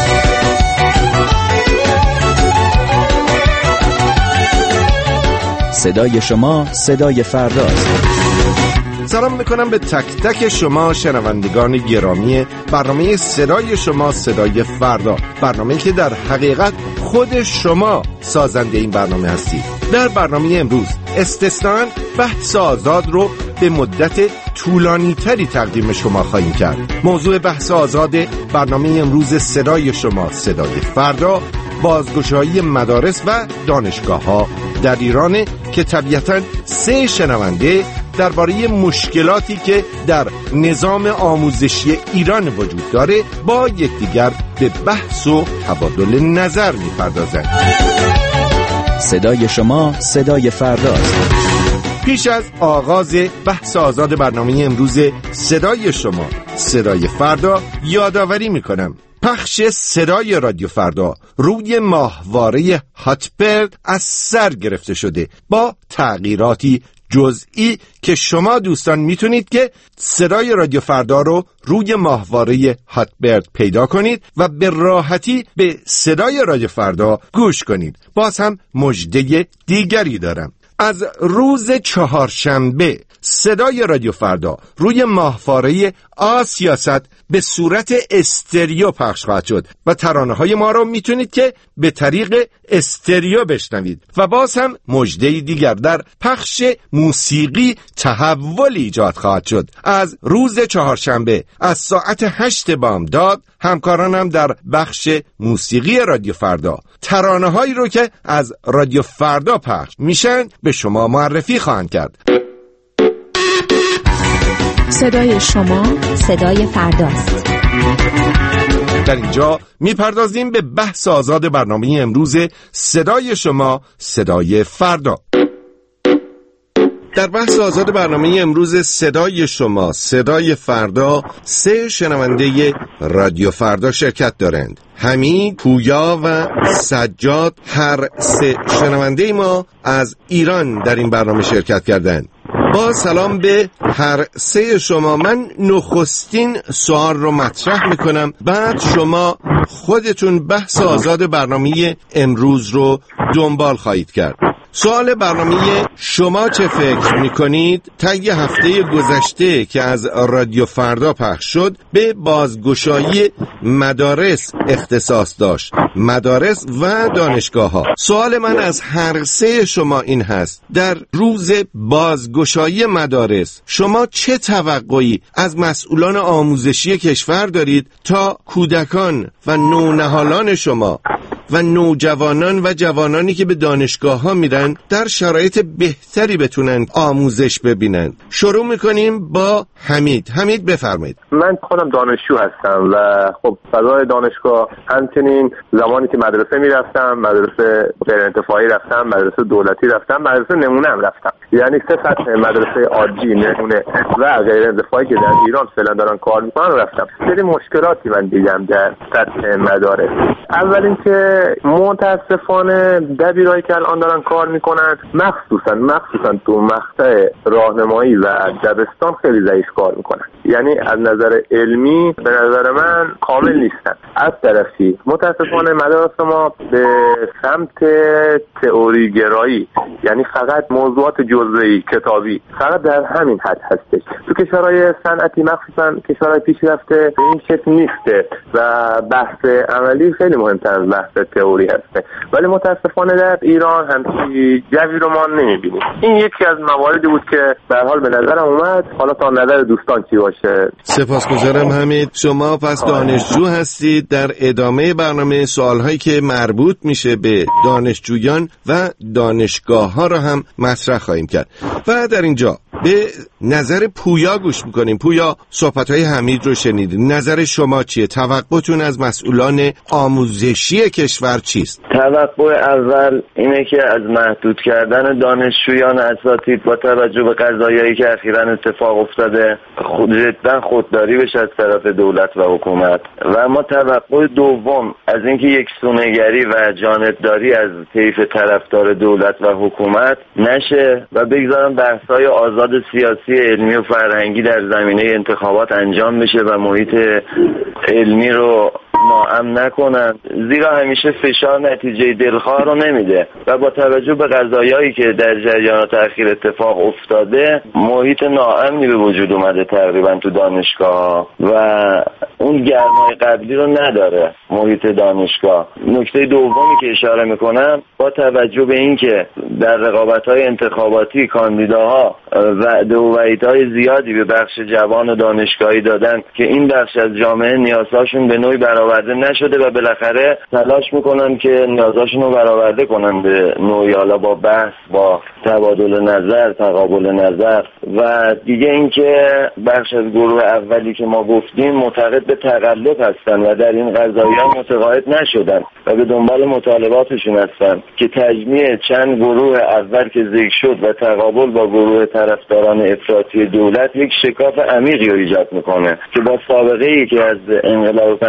صدای شما صدای فرداست. سلام میکنم به تک تک شما شنوندگان گرامی برنامه صدای شما صدای فردا، برنامه‌ای که در حقیقت خود شما سازنده این برنامه هستید. در برنامه امروز استثناً بحث آزاد رو به مدت طولانی تری تقدیم شما خواهیم کرد. موضوع بحث آزاد برنامه امروز صدای شما صدای فردا بازگشایی مدارس و دانشگاه‌ها در ایران که طبیعتاً سه شنونده درباره مشکلاتی که در نظام آموزشی ایران وجود داره با یکدیگر به بحث و تبادل نظر می‌پردازند. صدای شما صدای فرداست. پیش از آغاز بحث آزاد برنامه امروز صدای شما صدای فردا یادآوری می‌کنم پخش صدای رادیو فردا روی ماهواره هاتبرد از سر گرفته شده با تغییراتی جزئی که شما دوستان میتونید که صدای رادیو فردا رو روی ماهواره هاتبرد پیدا کنید و به راحتی به صدای رادیو فردا گوش کنید. باز هم مژده دیگری دارم. از روز چهارشنبه صدای رادیو فردا روی ماهواره آسیاست به صورت استریو پخش خواهد شد و ترانه‌های ما رو میتونید که به طریق استریو بشنوید. و باز هم مژده دیگر، در پخش موسیقی تحولی ایجاد خواهد شد. از روز چهارشنبه از ساعت هشت بامداد همکارانم در بخش موسیقی رادیو فردا ترانه‌هایی رو که از رادیو فردا پخش میشن به شما معرفی خواهند کرد. صدای شما صدای فرداست. در اینجا میپردازیم به بحث آزاد برنامه امروز صدای شما صدای فردا. در بحث آزاد برنامه امروز صدای شما صدای فردا سه شنونده رادیو فردا شرکت دارند. حمید، پویا و سجاد، هر سه شنونده ما از ایران در این برنامه شرکت کردند. با سلام به هر سه شما، من نخستین سوال رو مطرح میکنم، بعد شما خودتون بحث آزاد برنامه امروز رو دنبال خواهید کرد. سوال برنامه شما چه فکر میکنید طی هفته گذشته که از رادیو فردا پخش شد به بازگشایی مدارس اختصاص داشت، مدارس و دانشگاه ها؟ سوال من از هر سه شما این هست: در روز بازگشایی مدارس شما چه توقعی از مسئولان آموزشی کشور دارید تا کودکان و نونهالان شما و نوجوانان و جوانانی که به دانشگاه ها میرن در شرایط بهتری بتونن آموزش ببینن؟ شروع میکنیم با حمید. حمید بفرمایید. من خودم دانشجو هستم و خب فضای دانشگاه، همچنین زمانی که مدرسه میرفتم، مدرسه غیر انتفاعی رفتم، مدرسه دولتی رفتم، مدرسه نمونه هم رفتم، یعنی سه سطح مدرسه عادی، نمونه و غیر انتفاعی که در ایران فعلا دارن کار میکنن رفتم. خیلی مشکلاتی من دیدم در سطح مدارس. اول اینکه متاسفانه دبیرایی که الان دارن کار میکنن مخصوصا مخصوصا تو مقطع راهنمایی و دبستان خیلی ضعیف کار میکنن، یعنی از نظر علمی به نظر من کامل نیستن. از طرفی متاسفانه مدارس ما به سمت تئوری گرایی، یعنی فقط موضوعات جزئی کتابی، فقط در همین حد هستش. تو کشورهای صنعتی مخصوصا کشورهای پیشرفته به این شکل نیسته و بحث عملی خیلی مهمتر از بحث تئوری هسته، ولی متاسفانه در ایران همچین جوی رو ما نمیبینیم. این یکی از مواردی بود که به هر حال به نظرم اومد. حالا تا نظر دوستان چی باشه. سپاسگزارم حمید. شما پس دانشجو هستید. در ادامه برنامه سوالهایی که مربوط میشه به دانشجویان و دانشگاه ها رو هم مطرح خواهیم کرد و در اینجا به نظر پویا گوش میکنیم. پویا، صحبت‌های حمید رو شنیدید، نظر شما چیه؟ توقعتون از مسئولان آموزشی کشور چیست؟ توقع اول اینه که از محدود کردن دانشجویان اساتید با توجه به قضایایی که اخیراً اتفاق افتاده خود جدا خودداری بشه از طرف دولت و حکومت. و ما توقع دوم از اینکه یک سونگری و جانبداری از طیف طرفدار دولت و حکومت نشه و بگذارن بحث‌های آزاد سیاسی، علمی و فرهنگی در زمینه انتخابات انجام بشه و محیط علمی رو ناامن نکنن، زیرا همیشه فشار نتیجه دلخواه رو نمیده و با توجه به قضایایی که در جریانات اخیر اتفاق افتاده محیط ناامنی به وجود اومده تقریبا تو دانشگاه و اون گرمای قبلی رو نداره محیط دانشگاه. نکته دومی که اشاره میکنم، با توجه به اینکه در رقابت‌های انتخاباتی کاندیداها وعده و وعیدهای زیادی به بخش جوان دانشگاهی دادن که این بخش از جامعه نیازهاشون به نوعی برآورده نشده و بالاخره تلاش میکنن که نیازهاشون رو برآورده کنن به نوعی، حالا با بحث، با تبادل نظر، تقابل نظر. و دیگه اینکه بخش از گروه اولی که ما گفتیم معتقد به تقلب هستن و در این قضایا متقاعد نشدن و به دنبال مطالباتشون هستن که تجمیع چند گروه اول که ذکر شد و تقابل با گروه طرفداران افراطی دولت یک شکاف عمیقی رو ایجاد میکنه که با سابقه ای که از انقلاب پنجاه و هفت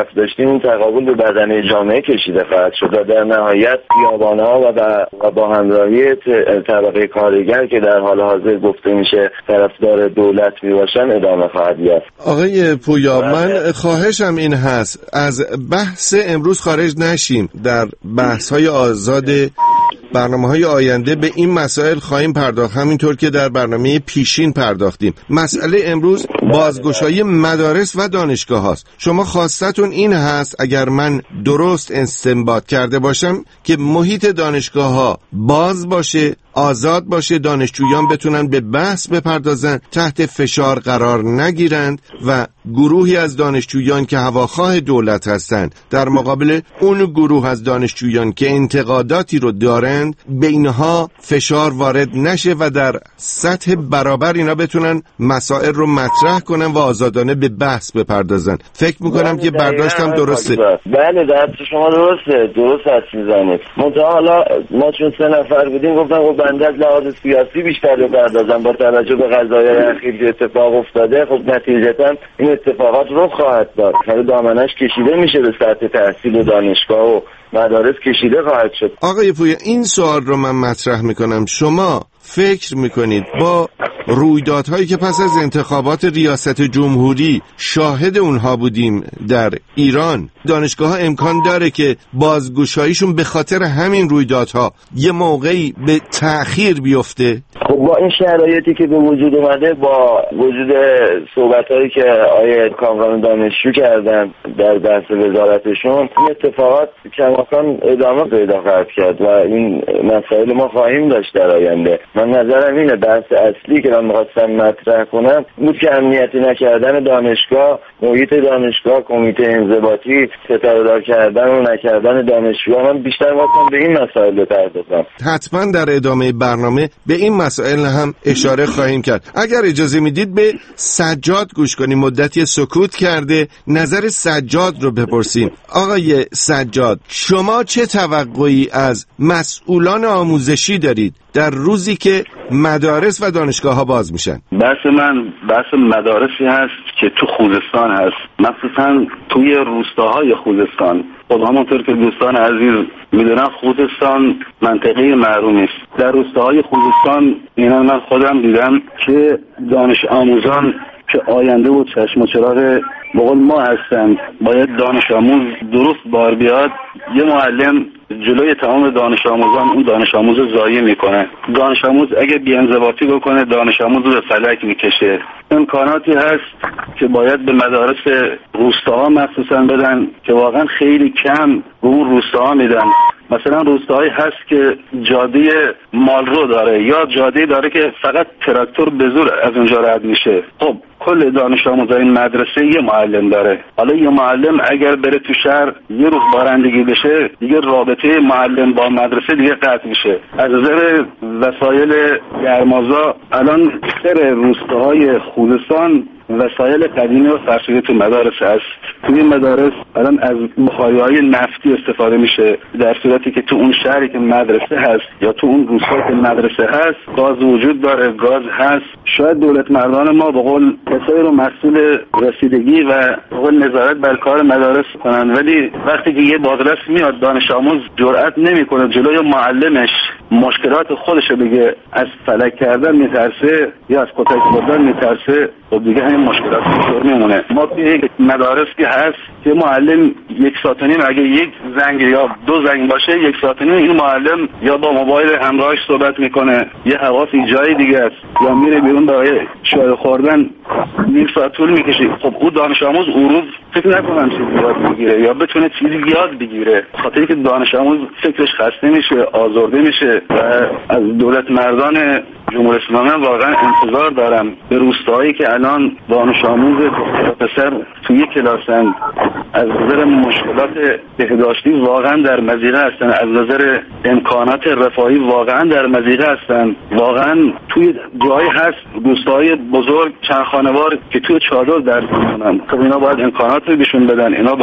پیشرفت داشتیم این تقابل به بدنه جامعه کشیده خواهد شد و در نهایت خیابان‌ها و, و با همراهی طبقه کارگر که در حال حاضر گفته میشه طرفدار دولت میباشن ادامه خواهد یافت. آقای پویا، من خواهشم این هست از بحث امروز خارج نشیم. در بحث‌های آزاد برنامه‌های آینده به این مسائل خواهیم پرداخت، همینطور که در برنامه پیشین پرداختیم. مسئله امروز بازگشایی مدارس و دانشگاه هاست. شما خواستتون این هست اگر من درست استنباط کرده باشم که محیط دانشگاه ها باز باشه، آزاد باشه، دانشجویان بتونن به بحث بپردازن، تحت فشار قرار نگیرند و گروهی از دانشجویان که هواخواه دولت هستند در مقابل اون گروه از دانشجویان که انتقاداتی رو دارند به اینها فشار وارد نشه و در سطح برابر اینا بتونن مسائل رو مطرح کنن و آزادانه به بحث بپردازن. فکر میکنم که برداشتم درسته. بله درست شما درسته، درست هست میزنید. منتها حالا ما چون سه نفر بودیم گفتم خب بنده از لحاظ سیاسی بیشتر بپردازم با توجه به قضایای اخیر که اتفاق افتاده. خب نتیجتا این اتفاقات رخ خواهد داد، خیلی دامنش کشیده میشه به سطح تحصیل و دانشگاه و مدارس کشیده خواهد شد. آقای پویا این سوال رو من مطرح میکنم، شما فکر میکنید با رویدادهایی که پس از انتخابات ریاست جمهوری شاهد اونها بودیم در ایران، دانشگاه ها امکان داره که بازگشاییشون به خاطر همین رویدادها یه موقعی به تأخیر بیفته؟ خب با این شرایطی که به وجود اومده، با وجود صحبتایی که آیه کامران دانشجو کردن در بحث وزارتشون، این اتفاقات کماکان ادامه پیدا خواهد کرد و این مسائل ما خواهیم داشت در آینده. من نظرم اینه بحث اصلی که من می‌خواستم مطرح کنم بود که امنیتی نکردن دانشگاه، محیط دانشگاه، کمیته انضباطی، ستاره‌دار کردن و نکردن دانشجوها. من بیشتر واسم به این مسائل بپردازم. حتما در ادامه برنامه به این مسائل هم اشاره خواهیم کرد. اگر اجازه میدید به سجاد گوش کنیم، مدتی سکوت کرده، نظر سجاد رو بپرسیم. آقای سجاد، شما چه توقعی از مسئولان آموزشی دارید در روزی که مدارس و دانشگاه ها باز میشن؟ بحث من بحث مدارسی هست که تو خوزستان هست، مخصوصا توی روستاهای خوزستان. خب همونطور که دوستان عزیز میدونن خوزستان منطقه محرومی است. در روستاهای خوزستان اینا من خودم دیدم که دانش آموزان که آینده و چشم و چراغ بقول ما هستند، باید دانش آموز درست بار بیاد. یه معلم جلوی تمام دانش آموزان اون دانش آموز ضایع میکنه. دانش آموز اگه بی‌انضباطی بکنه دانش آموز رو به فلک میکشه. امکاناتی هست که باید به مدارس روستاها مخصوصا بدن که واقعا خیلی کم به اون روستاها میدن. مثلا روستاهایی هست که جاده مالرو داره یا جاده داره که فقط تراکتور به زور از اونجا رد میشه. خب کل دانش آموزای مدرسه یه معلم داره. حالا یه معلم اگر بره تو شهر یه روز بارندگی بشه، دیگه رابطه معلم با مدرسه دیگه قطع میشه. از نظر وسایل گرمازا الان سر روستاهای خوزستان وسایل قدیمی و فرسوده تو مدارس هست. توی مدارس الان از بخاری‌های نفتی استفاده میشه، در صورتی که تو اون شهری که مدرسه هست یا تو اون روستا که مدرسه هست گاز وجود داره، گاز هست. شاید دولت مردان ما به قول کسایی رو مسئول رسیدگی و به قول نظارت بر کار مدارس کنن، ولی وقتی که یه بازرس میاد دانش آموز جرئت نمیکنه جلوی معلمش مشکلات خودش بگه، از فلک کردن میترسه یا از کتک خوردن میترسه، خب دیگه همین مشکلات اینطور میمونه. ما توی یک مدارس که هست که معلم یک ساعت و نیم اگه یک زنگ یا دو زنگ باشه، یک ساعت و نیم این معلم یا با موبایل همراهش صحبت میکنه، یه حواسی جای دیگه است، یا میره بیرون برای چای خوردن نیم ساعت طول میکشه. خب اون دانش آموز اون روز فکر نکنم چیزی یاد بگیره یا بتونه چیزی یاد بگیره، خاطری که دانش آموز فکرش خسته میشه، آزرده میشه. و از دولت مردان جمهوری اسلامی واقعا انتظار دارم به روستاهایی که الان دانش آموز پسر توی کلاسن، از نظر مشکلات بهداشتی واقعا در مضیقه هستن، از نظر امکانات رفاهی واقعا در مضیقه هستن. واقعا توی جایی هست روستاهای بزرگ چند خانوار که توی چادر درس می‌خونن. خب اینا باید امکانات رو بهشون بدن، اینا باید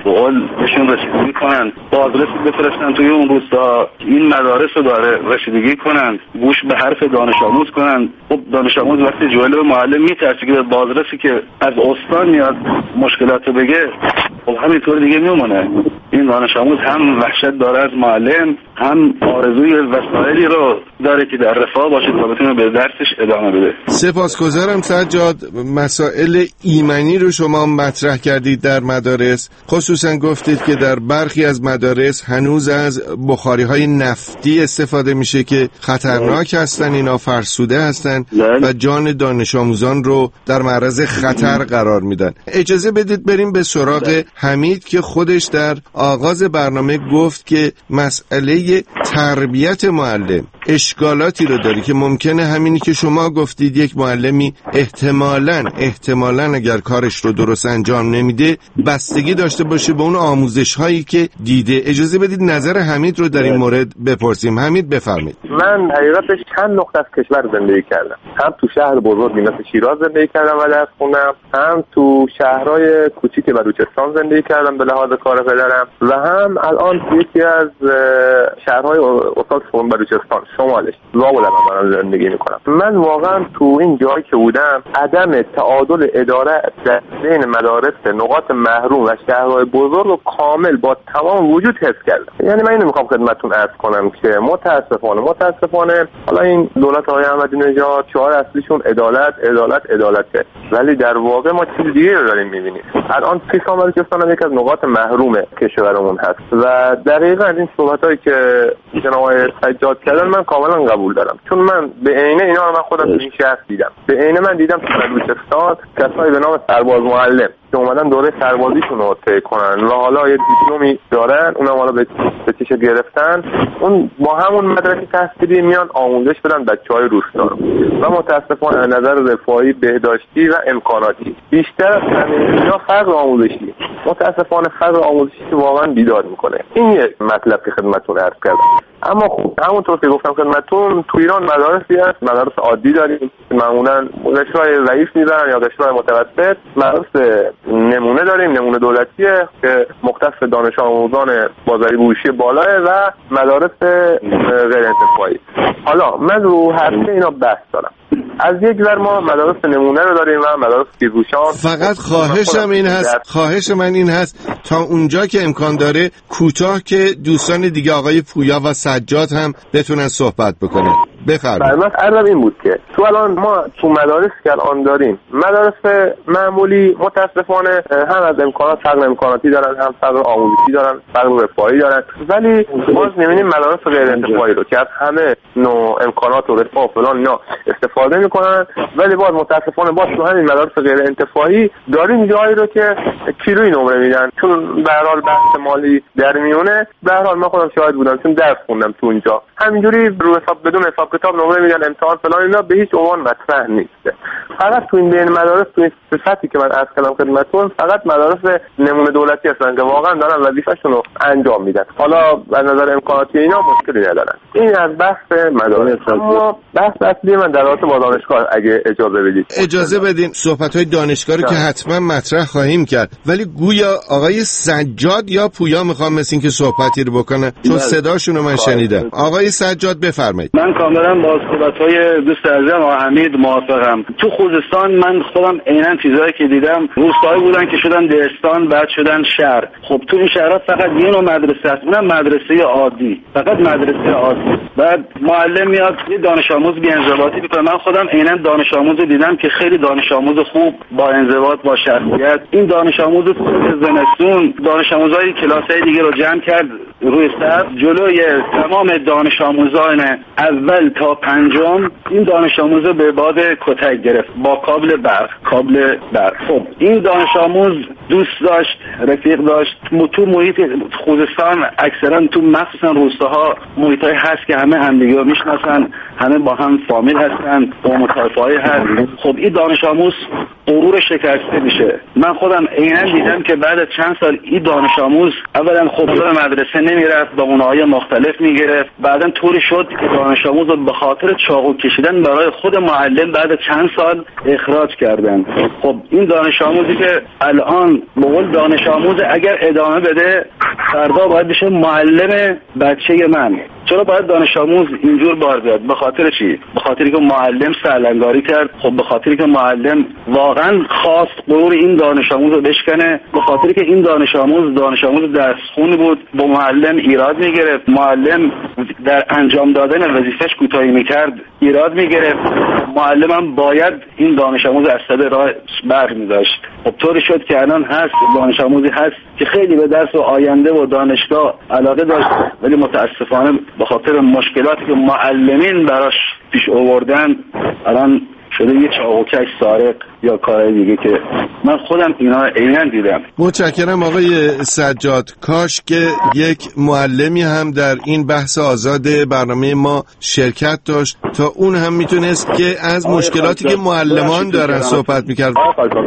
به قول بهشون رسیدگی کنن، بازرسی بفرستن توی اون روستا، این مدارس رو داره رسیدگی کنن، گوش به حرف دانش آموز کنن. خب دانش آموز وقتی جلوی معلم میترسه که بازرسی که از استان میاد مشکلات رو بگه، خب همینطور دیگه میمونه. این دانش آموز هم وحشت داره از معلم، هم آرزوی وسایلی رو داره که در رفاه باشه تا بتونه به درسش ادامه بده. سپاسگزارم سجاد. مسائل ایمنی رو شما مطرح کردید در مدارس، خصوصا گفتید که در برخی از مدارس هنوز از بخاری‌های نفتی استفاده میشه که خطرناک هستن، اینا فرسوده هستن و جان دانش آموزان رو در معرض خطر قرار میدن. اجازه بدید بریم به سراغ حمید که خودش در آغاز برنامه گفت که مسئله تربیت معلم اشکالاتی رو داره که ممکنه همینی که شما گفتید یک معلمی احتمالاً احتمالاً اگر کارش رو درست انجام نمیده بستگی داشته باشه به اون آموزش هایی که دیده. اجازه بدید نظر حمید رو در این مورد بپرسیم. حمید بفرمایید. من حقیقتش چند نقطه از کشور زندگی کردم، هم تو شهر بزرگی مثل شیراز زندگی کردم و درس خوندم، هم تو شهرهای کوچیک بلوچستان زندگی کردم به لحاظ کار پدرم، و هم الان تو یکی از شهرهای استان بلوچستان شمالش زابل الان زندگی میکنم. من واقعا تو این جایی که بودم عدم تعادل اداره در بین مدارس نقاط محروم و شهرهای بزرگ رو کامل با تمام وجود حس کردم. یعنی من اینو میخوام خدمتتون عرض کنم که متاسفانه متاسفانه حالا این دولت آقای احمدی نژاد شعار اصلیشون عدالت عدالت عدالته، ولی در واقع ما چیز دیگه رو داریم میبینیم. الان پیکان بلوچستان هم یکی از نقاط محروم کشورمون هست و دقیقاً این صحبتایی که جناب آقای سجاد کردن من کاملا قبول دارم، چون من به عینه اینا رو من خودم تو این شهر دیدم. به عینه من دیدم تو بلوچستان کسایی به نام سرباز معلم که اومدن دوره سربازیشون رو طی کنن و حالا یه دیپلمی دارن، اونم حالا به چش گرفتن، اون با همون مدرک تحصیلی میان آموزش بدن بچهای روستا رو و متاسفانه از نظر رفاهی، بهداشتی و امکاناتی بیشتر از همین اینا فقر آموزشی، متاسفانه فقر آموزشی واقعا بیدار میکنه. این یه مطلب که خدمتتون عرض کردم. اما خب همونطور که گفتم خدمتتون تو ایران مدارسی هست، مدارس عادی داریم معمولا قشرهای ضعیف میزنن یا قشرهای متوسط، مدارس نمونه داریم، نمونه دولتیه که مختص دانش آموزان با ضریب هوشی بالاه و مدارس غیر انتفاعی. حالا من رو هر سه اینا بحث دارم. از یک ور ما مدارس نمونه رو داریم و مدارس پیروشان. فقط خواهشم این هست خواهش من این هست تا اونجا که امکان داره کوتاه که دوستان دیگه آقای پویا و سجاد هم بتونن صحبت بکنن. بفرمایید. من عرضم این بود که تو الان ما تو مدارس که الان داریم مدارس معمولی متاسفانه هم از امکانات فقر امکاناتی دارن، هم فقر آموزشی دارن، فقر رفاهی دارن، ولی باز می‌بینیم مدارس غیر انتفاعی رو که از همه نوع امکانات و رفاه فلان اینا استفاده میکنن، ولی باز متاسفانه باز تو همین مدارس غیر انتفاعی داریم جایی رو که کیلویی نمره میدن، چون به هر حال بحث مالی در میونه. به هر حال من خودم شاهد بودم چون درس خوندم تو اونجا، همینجوری رو حساب بدون حساب کتاب نمره میدن، امتحان فلان اینا به هیچ عنوان مطرح نیست. فقط تو این بین مدارس تو این صفتی که من عرض کردم خدمتتون فقط مدارس نمونه دولتی هستن که واقعا دارن وظیفه‌شون رو انجام میدن. حالا از نظر امکاناتی اینا مشکلی ندارن. این از بحث مدارس. اما بحث اصلی من در رابطه با دانشگاه اگه اجازه بدید. اجازه بدین صحبت‌های دانشگاه رو که حتما مطرح خواهیم کرد، ولی گویا آقای سجاد یا پویا میخوام مثل این که صحبتی رو بکنن چون صداشون رو من شنیدم. آقای سجاد بفرمایید. من کاملا با صحبت‌های دوست عزیزم آقای حمید موافقم. تو خوزستان من خودم عیناً چیزایی که دیدم روستایی بودن که شدن دهستان بعد شدن شهر. خب تو این شهرها فقط یه نوع مدرسه هست، اونم مدرسه عادی، فقط مدرسه عادی. بعد معلم میاد یه دانش آموز بی‌انضباطی میکنه. من خودم عیناً دانش آموز دیدم که خیلی دانش آموز خوب با انضباط با شخصیت، این دانش آموز زمستون دانش آموزای کلاسای دیگه رو جمع کرد روی صف جلوی تمام دانش آموزان اول تا پنجم، این دانش آموز به باد کتک گرفت با کابل برق کابل برق. خب این دانش آموز دوست داشت، رفیق داشت. تو محیط خوزستان اکثرا تو مخصوصا روستاها محیطای هست که همه همدیگه رو میشناسن، همه با هم فامیل هستن، قوم و طایفه‌ای هست. خب این دانش آموز غرور شکسته میشه. من خودم عیناً دیدم که بعد از چند سال این دانش آموز اولا خب به مدرسه نمیرفت، بهونه‌های مختلف میگرفت. بعداً طوری شد که دانش آموز رو به خاطر چاقو کشیدن برای خود معلم بعد چند سال اخراج کردن. خب این دانش آموزی که الان به قول دانش آموز اگر ادامه بده فردا باید بشه معلم بچه من. چرا باید دانش آموز اینجور بار بیاد؟ به خاطر چی؟ به خاطری که معلم سرلنگاری کرد. خب به خاطری که معلم واقعا خواست غرور این دانش آموز رو بشکنه، به خاطری که این دانش آموز دانش آموز درسخونی بود، با معلم ایراد میگرفت، معلم در انجام دادن وظیفه‌اش کوتاهی میکرد ایراد میگرفت، معلم هم باید این دانش آموز از سر راه برمی‌داشت. خب طوری شد که الان هست دانش آموزی هست که خیلی به درس و آینده و دانشگاه علاقه داشت، ولی متاسفانه به خاطر مشکلاتی که معلمین براش پیش آوردن الان شده یه چاقوکش سارق یا کار دیگه که من خودم اینا عیناً دیدم. متشکرم آقای سجاد. کاش که یک معلمی هم در این بحث آزاد برنامه ما شرکت داشت تا اون هم میتونست که از مشکلاتی که معلمان دارن صحبت میکرد.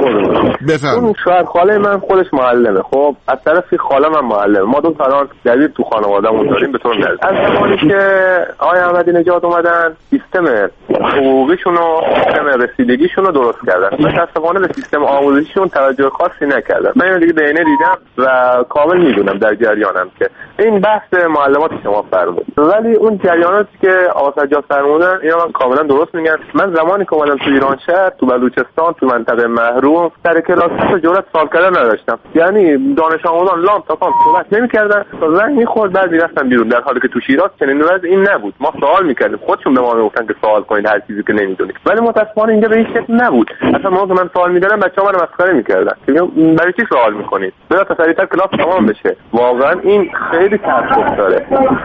بفهم. اون شوهر خاله من خودش معلمه، خب از طرفی خاله من معلمه، ما دو فرار جدید تو خانواده‌مون داریم به طور نظر. از زمانی که آقای احمدی نژاد اومدن سیستم حقوقیشون و سیستم رسیدگیشون رو درست کردن. متأسفانه به سیستم آموزشیشون توجه خاصی نکردن. من اینو دیگه به عینه دیدم و کامل میدونم در جریانم که این بحث معلمات شما فرمودید، ولی اون جریاناتی که آقا سجاد فرمودن اینا من کاملا درست میگن. من زمانی که اومدم تو ایران شهر، تو بلوچستان، تو منطقه محروم، سر کلاس جرأت سوال کردن نداشتم. یعنی دانش آموزان لام تا پام صحبت نمی‌کردن، تا زنگ می‌خورد بعد می‌رفتن بیرون، در حالی که تو شیراز چنین وضعی این نبود. ما سوال می‌کردیم، خودشون به ما میگفتن که سوال کنید هر چیزی که نمی‌دونید، ولی متأسفانه اینجا به این شکل نبود. اصلا ما من سوال می‌دادم بچه‌ها منو مسخره می‌کردن. میگم برای چی سوال می‌کنید؟ بذار تا سریعتر کلاس تمام بشه. واقعا این خیلی تأثیر داره.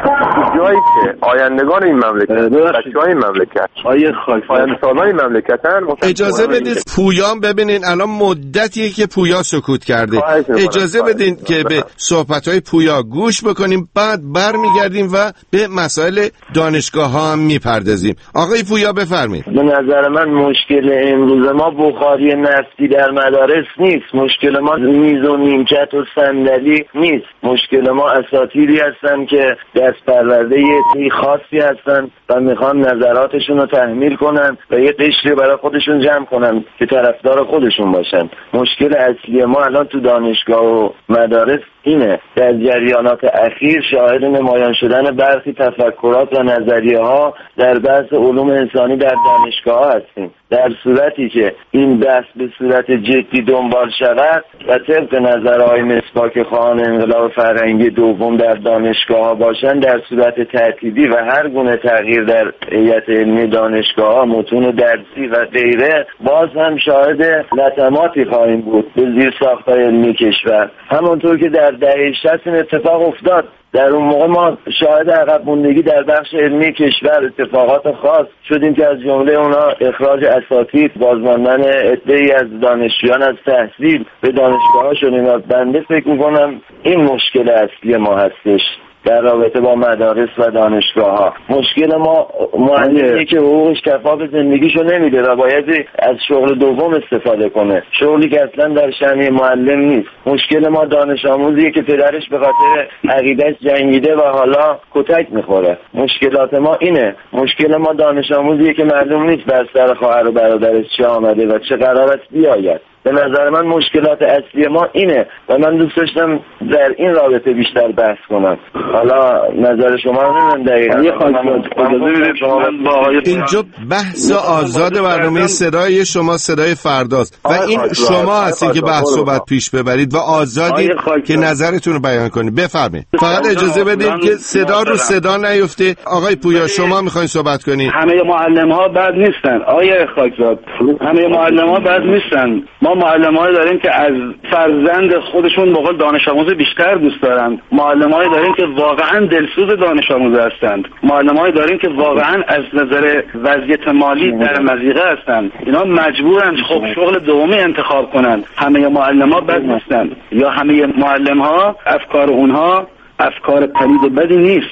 جایی که آیندگان این مملکت، بچه‌های این مملکت، آیه آینده‌سالان این مملکتن. اجازه بدید پویان ببینین الان مدتیه که پویا سکوت کرده. اجازه بدین که به صحبت‌های پویا گوش بکنیم، بعد برمیگردیم و به مسائل دانشگاه‌ها هم میپردازیم. آقای پویا بفرمایید. به نظر من مشکل امروز ما بخاری نفتی در مدارس نیست، مشکل ما میز و نیمکت و صندلی نیست، مشکل ما اساتیدی هستن که دست پرورده یه خاصی هستن و میخوان نظراتشون رو تحمیل کنن و یه قشری برای خودشون جمع کنن که طرفدار خودشون باشن. مشکل اصلی ما الان تو دانشگاه و مدارس اینه. در جریانات اخیر شاهد نمایان شدن برخی تفکرات و نظریه ها در بحث علوم انسانی در دانشگاه ها هستیم. در صورتی که این بحث به صورت جدی دنبال شود و طبق نظرهای مسواک خواهان انقلاب فرهنگی دوم در دانشگاه ها باشند، در صورت تأکیدی و هر گونه تغییر در هیئت علمی دانشگاه ها، متون درسی و غیره، باز هم شاهد لطماتی خواهیم بود به زیر ساخت‌های علمی کشور. همانطور که در دهه شصت این اتفاق افتاد، در اون موقع ما شاهد عقب موندگی در بخش علمی کشور، اتفاقات خاص شدیم که از جمله اونا اخراج اساتید، بازماندن عده‌ای از دانشجویان از تحصیل به دانشگاه‌ها شدیم و بنده فکر می‌کنم این مشکل اصلی ما هستش در رابطه با مدارس و دانشگاه ها. مشکل ما معلمی که حقوقش کفاف زندگیشو نمیده و باید از شغل دوم استفاده کنه، شغلی که اصلا در شأن معلم نیست. مشکل ما دانش آموزیه که پدرش به خاطر عقیده‌اش جنگیده و حالا کتک میخوره. مشکلات ما اینه. مشکل ما دانش آموزیه که معلوم نیست بر سر خواهر و برادرش چه آمده و چه قرار است بیاید. به نظر من مشکلات اصلی ما اینه و من دوست داشتم در این رابطه بیشتر بحث کنم. حالا نظر شما رو نمیدونم دقیقا. اینجا بحث آزاد برنامه صدای شما صدای فرداست و این شما هستین که بحث رو باید پیش ببرید و آزادی که نظرتون رو بیان کنید. بفرمایید. فقط اجازه بدید که صدا رو صدا نیفته. آقای پویا شما میخواین صحبت کنید. همه معلم ها بد نیستن آیه خاکزاد، همه معلم ها بد نیستن. ما معلم‌هایی داریم که از فرزند خودشون به قول دانش آموز بیشتر دوست دارن. معلم‌هایی داریم که واقعا دلسوز دانش آموز هستند. معلم‌هایی داریم که واقعا از نظر وضعیت مالی در مضیقه هستند. اینا مجبورن خب شغل دومی انتخاب کنن. همه معلم‌ها بد نیستن یا همه معلم‌ها افکار اونها افکار پلید و بدی نیست.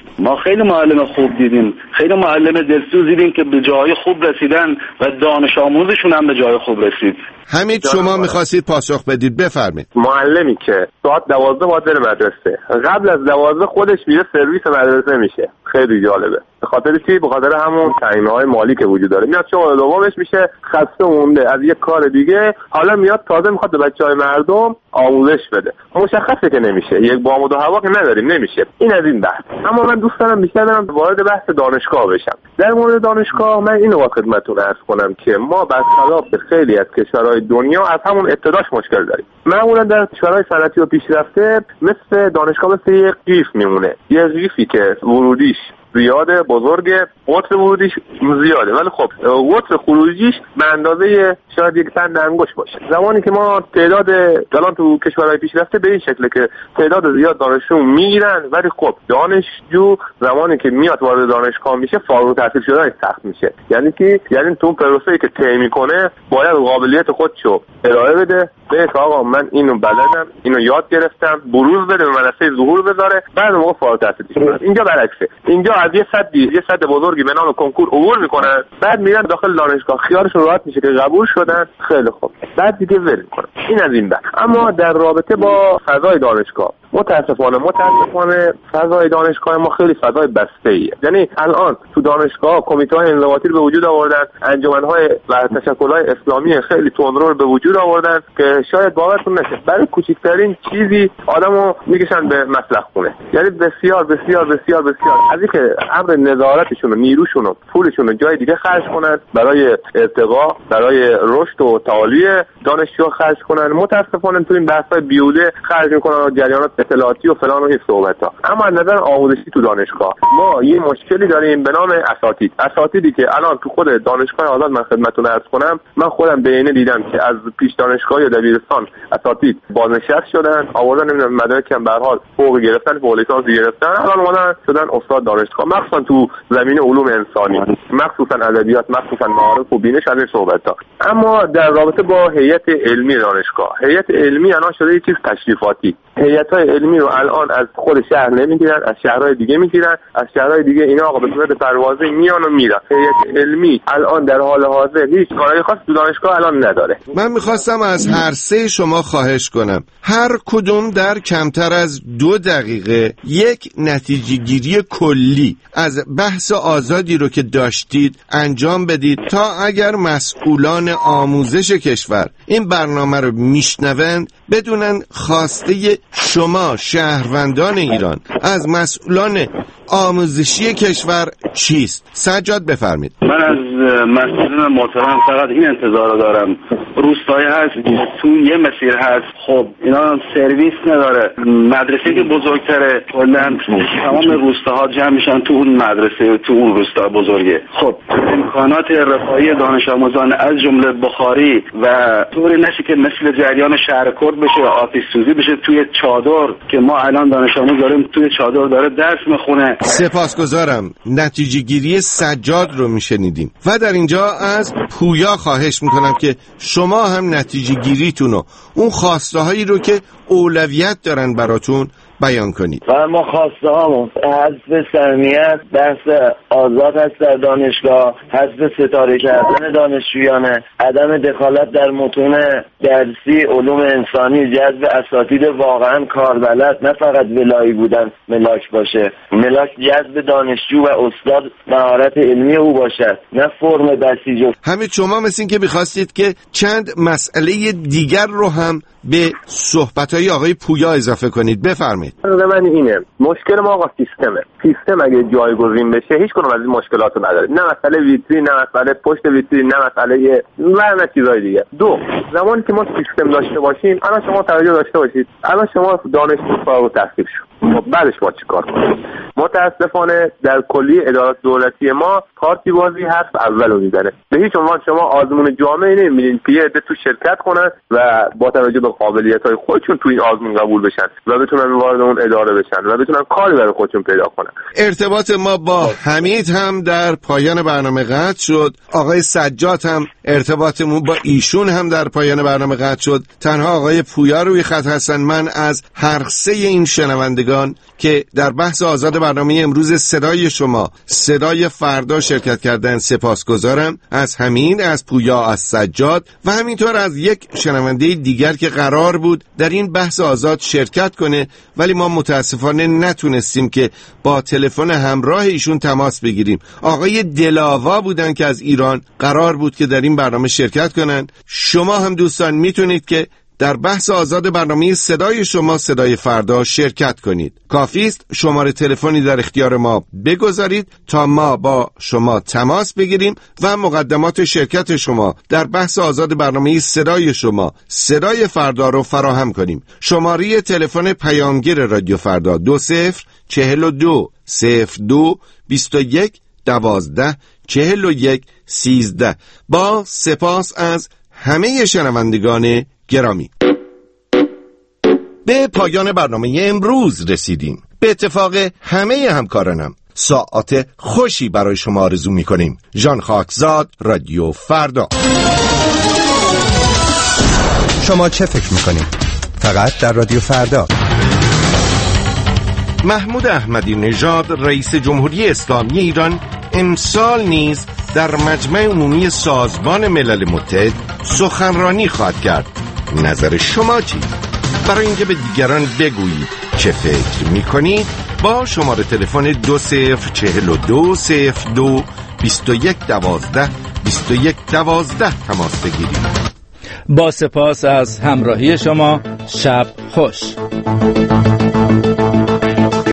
ما خیلی معلم خوب دیدیم، خیلی معلم دلسوز دیدیم که به جای خوب رسیدن و دانش آموزشون هم به جای خوب رسید. همین شما می‌خواستید پاسخ بدید، بفرمایید. معلمی که ساعت دوازده باید بره مدرسه، قبل از دوازده خودش میره سرویس مدرسه میشه. خیلی جالبه. به خاطر چی؟ به خاطر همون تعیین‌های مالی که وجود داره. میاد شغل دومش میشه، خسته مونده از یک کار دیگه، حالا میاد تازه میخواد به بچهای مردم آموزش بده. مشخصه که نمیشه. یک بامود و هوا که نداریم، نمیشه. این از این بحث. اما من دوست دارم بیشتر برم وارد بحث دانشگاه بشم. در مورد دانشگاه من اینو با خدمتتون عرض کنم که ما برخلاف خیلی از کشورهای دنیا از همون ابتداش مشکل داریم. معمولا در کشورهای صنعتی و پیشرفته مثل دانشگاه مثل یک قیف میمونه. یه قیفی که ورودیش زیاده، بزرگه، قطر ورودیش زیاده، ولی خب قطر خروجیش به اندازه شاید یک تن انگشت باشه. زمانی که ما تعداد الان تو کشورهای پیشرفته به این شکله که تعداد زیاد دانشجو میگیرن، ولی خب دانشجو زمانی که میاد وارد دانشگاه میشه فارغ التحصیل شدن سخت میشه. یعنی که یعنی تو پروسه‌ای که طی میکنه باید قابلیت خودشو ارائه بده، به آقا من اینو بلدم، اینو یاد گرفتم، بروز بده، به منصه ظهور بذاره، بعد موقع فارغ التحصیل میشه. اینجا برعکسه. اینجا از یه سدی یه سد بزرگی به نام کنکور عبور میکنن، بعد میرن داخل دانشگاه، خیالشون راحت میشه که قبول شدن، خیلی خوب، بعد دیگه ول میکنن. این از این بعد. اما در رابطه با فضای دانشگاه متاسفانه متاسفانه فضای دانشگاه ما خیلی فضای بسته‌ایه. یعنی الان تو دانشگاه کمیته‌های انضباطی به وجود آوردن، انجمن‌های و تشکل‌های اسلامی خیلی تندرو به وجود آوردن که شاید باورتون نشه برای کوچکترین چیزی آدمو میکشن به مسلخ خونه. یعنی بسیار بسیار بسیار بسیار از اینکه امر نظارتشون و نیروشون و پولشون رو جای دیگه خرج کنن برای ارتقا، برای رشد و تعالی دانشجو خرج کنن، متاسفانه تو این بحث‌های بیوده خرج می‌کنن و جریانات اطلاعاتی و فلان و این صحبت‌ها. اما از نظر آموزشی تو دانشگاه ما یه مشکلی داریم به نام اساتید. اساتیدی که الان تو خود دانشگاه آزاد من خدمتتون عرض کنم، من خودم به عینه دیدم که از پیش دانشگاه یا دبیرستان اساتید بازنشست شدن، آوردن نمیدونم مدارک هم به هر حال فوق گرفتن، فوق لیسانس گرفتن، الان اومدن شدن استاد دانشگاه، مخصوصا تو زمینه علوم انسانی، مخصوصا ادبیات، مخصوصا معارف و بینش از این صحبت‌ها. اما در رابطه با هیئت علمی دانشگاه، هیئت علمی الان شده یه چیز تشریفاتی. هیئت‌های علمی رو الان از خود شهر نمیگیرن، از شهرهای دیگه میگیرن، از شهرهای دیگه اینا آقا به صورت پروازی میان و میرن. هیئت علمی الان در حال حاضر هیچ کاری خاص تو دانشگاه الان نداره. من میخواستم از هر سه شما خواهش کنم هر کدوم در کمتر از دو دقیقه یک نتیجه گیری کلی از بحث آزادی رو که داشتید انجام بدید تا اگر مسئولان آموزش کشور این برنامه رو میشنوند بدونن خواسته شما شهروندان ایران از مسئولان آموزشی کشور چیست. سجاد بفرمید. من از مسئولان محترم فقط این انتظار دارم. روستایی هست تو یه مسیر هست، خب اینا سرویس نداره، مدرسه که بزرگتره کلا تمام روستاها جمع میشن تو اون مدرسه، تو اون روستا بزرگه. خب امکانات رفاهی دانش آموزان از جمله بخاری و طوری نشه که مثل جریان شهرکرد بشه، آتش سوزی بشه توی چادر که ما الان دانش آموز داریم توی چادر داره درس میخونه. سپاسگزارم. نتیجه گیری سجاد رو میشنیدیم و در اینجا از پویا خواهش میکنم که شما هم نتیجه گیریتون و اون خواسته هایی رو که اولویت دارن براتون بیان کنید. و ما خواسته هامون حذف سهمیت، بحث آزاد هست در دانشگاه، حذف ستاره کردن دانشجویانه، عدم دخالت در متون درسی علوم انسانی، جذب اساتید واقعا کاربلد، نه فقط ولایی بودن ملاک باشه، ملاک جذب دانشجو و استاد مهارت علمی او باشد، نه فرم بسیج. همین شما مثل این که می‌خواستید که چند مسئله دیگر رو هم به صحبت‌های آقای پویا اضافه کنید. بفرمایید. من اینه مشکل ما آقا سیستمه. سیستم اگه جایگزین بشه هیچ کنم از این مشکلات رو نداره. نه مسئله ویترین، نه مسئله پشت ویترین، نه مسئله و نه چیزای دیگه. دو، زمانی که ما سیستم داشته باشیم، الان شما توجه داشته باشید، الان شما دانشجو فارغ التحصیل شد، خب بعدش ما چیکار کنیم؟ متاسفانه در کلیه ادارات دولتی ما پارتی بازی حرف اولو میزنه. به هیچ عنوان شما آزمون جامعه نمیبینید که یه عده تو شرکت کنن و با توجه به قابلیت‌های خودشون تو این آزمون قبول بشن و بتونن وارد اون اداره بشن و بتونن کاری برای خودشون پیدا کنن. ارتباط ما با حمید هم در پایان برنامه قطع شد. آقای سجاد هم ارتباطمون با ایشون هم در پایان برنامه قطع شد. تنها آقای پویا روی خط هستن. من از هر سه این شنوندگان که در بحث آزاد برنامه امروز صدای شما صدای فردا شرکت کردن سپاسگزارم. از همین، از پویا، از سجاد و همینطور از یک شنونده دیگر که قرار بود در این بحث آزاد شرکت کنه ولی ما متاسفانه نتونستیم که با تلفن همراه ایشون تماس بگیریم. آقای دلاوا بودن که از ایران قرار بود که در این برنامه شرکت کنن. شما هم دوستان میتونید که در بحث آزاد برنامه صدای شما صدای فردا شرکت کنید. کافی است شماره تلفنی در اختیار ما بگذارید تا ما با شما تماس بگیریم و مقدمات شرکت شما در بحث آزاد برنامه صدای شما صدای فردا رو فراهم کنیم. شماره تلفن پیامگیر رادیو فردا دو صفر چهل و دو صفر دو بیست و یک دوازده چهل و یک سیزده. با سپاس از همه شنوندگان گرامی، به پایان برنامه امروز رسیدیم. به اتفاق همه همکارانم ساعت خوشی برای شما آرزو می‌کنیم. ژان خاکزاد، رادیو فردا. شما چه فکر می‌کنید؟ فقط در رادیو فردا. محمود احمدی نژاد رئیس جمهوری اسلامی ایران امسال نیز در مجمع عمومی سازمان ملل متحد سخنرانی خواهد کرد. نظر شما چی؟ برای اینکه به دیگران بگویید چه فکر میکنید با شماره تلفن دو صفر چهل و دو صفر دو بیست و یک دوازده بیست و یک دوازده تماس بگیرید. با سپاس از همراهی شما. شب خوش.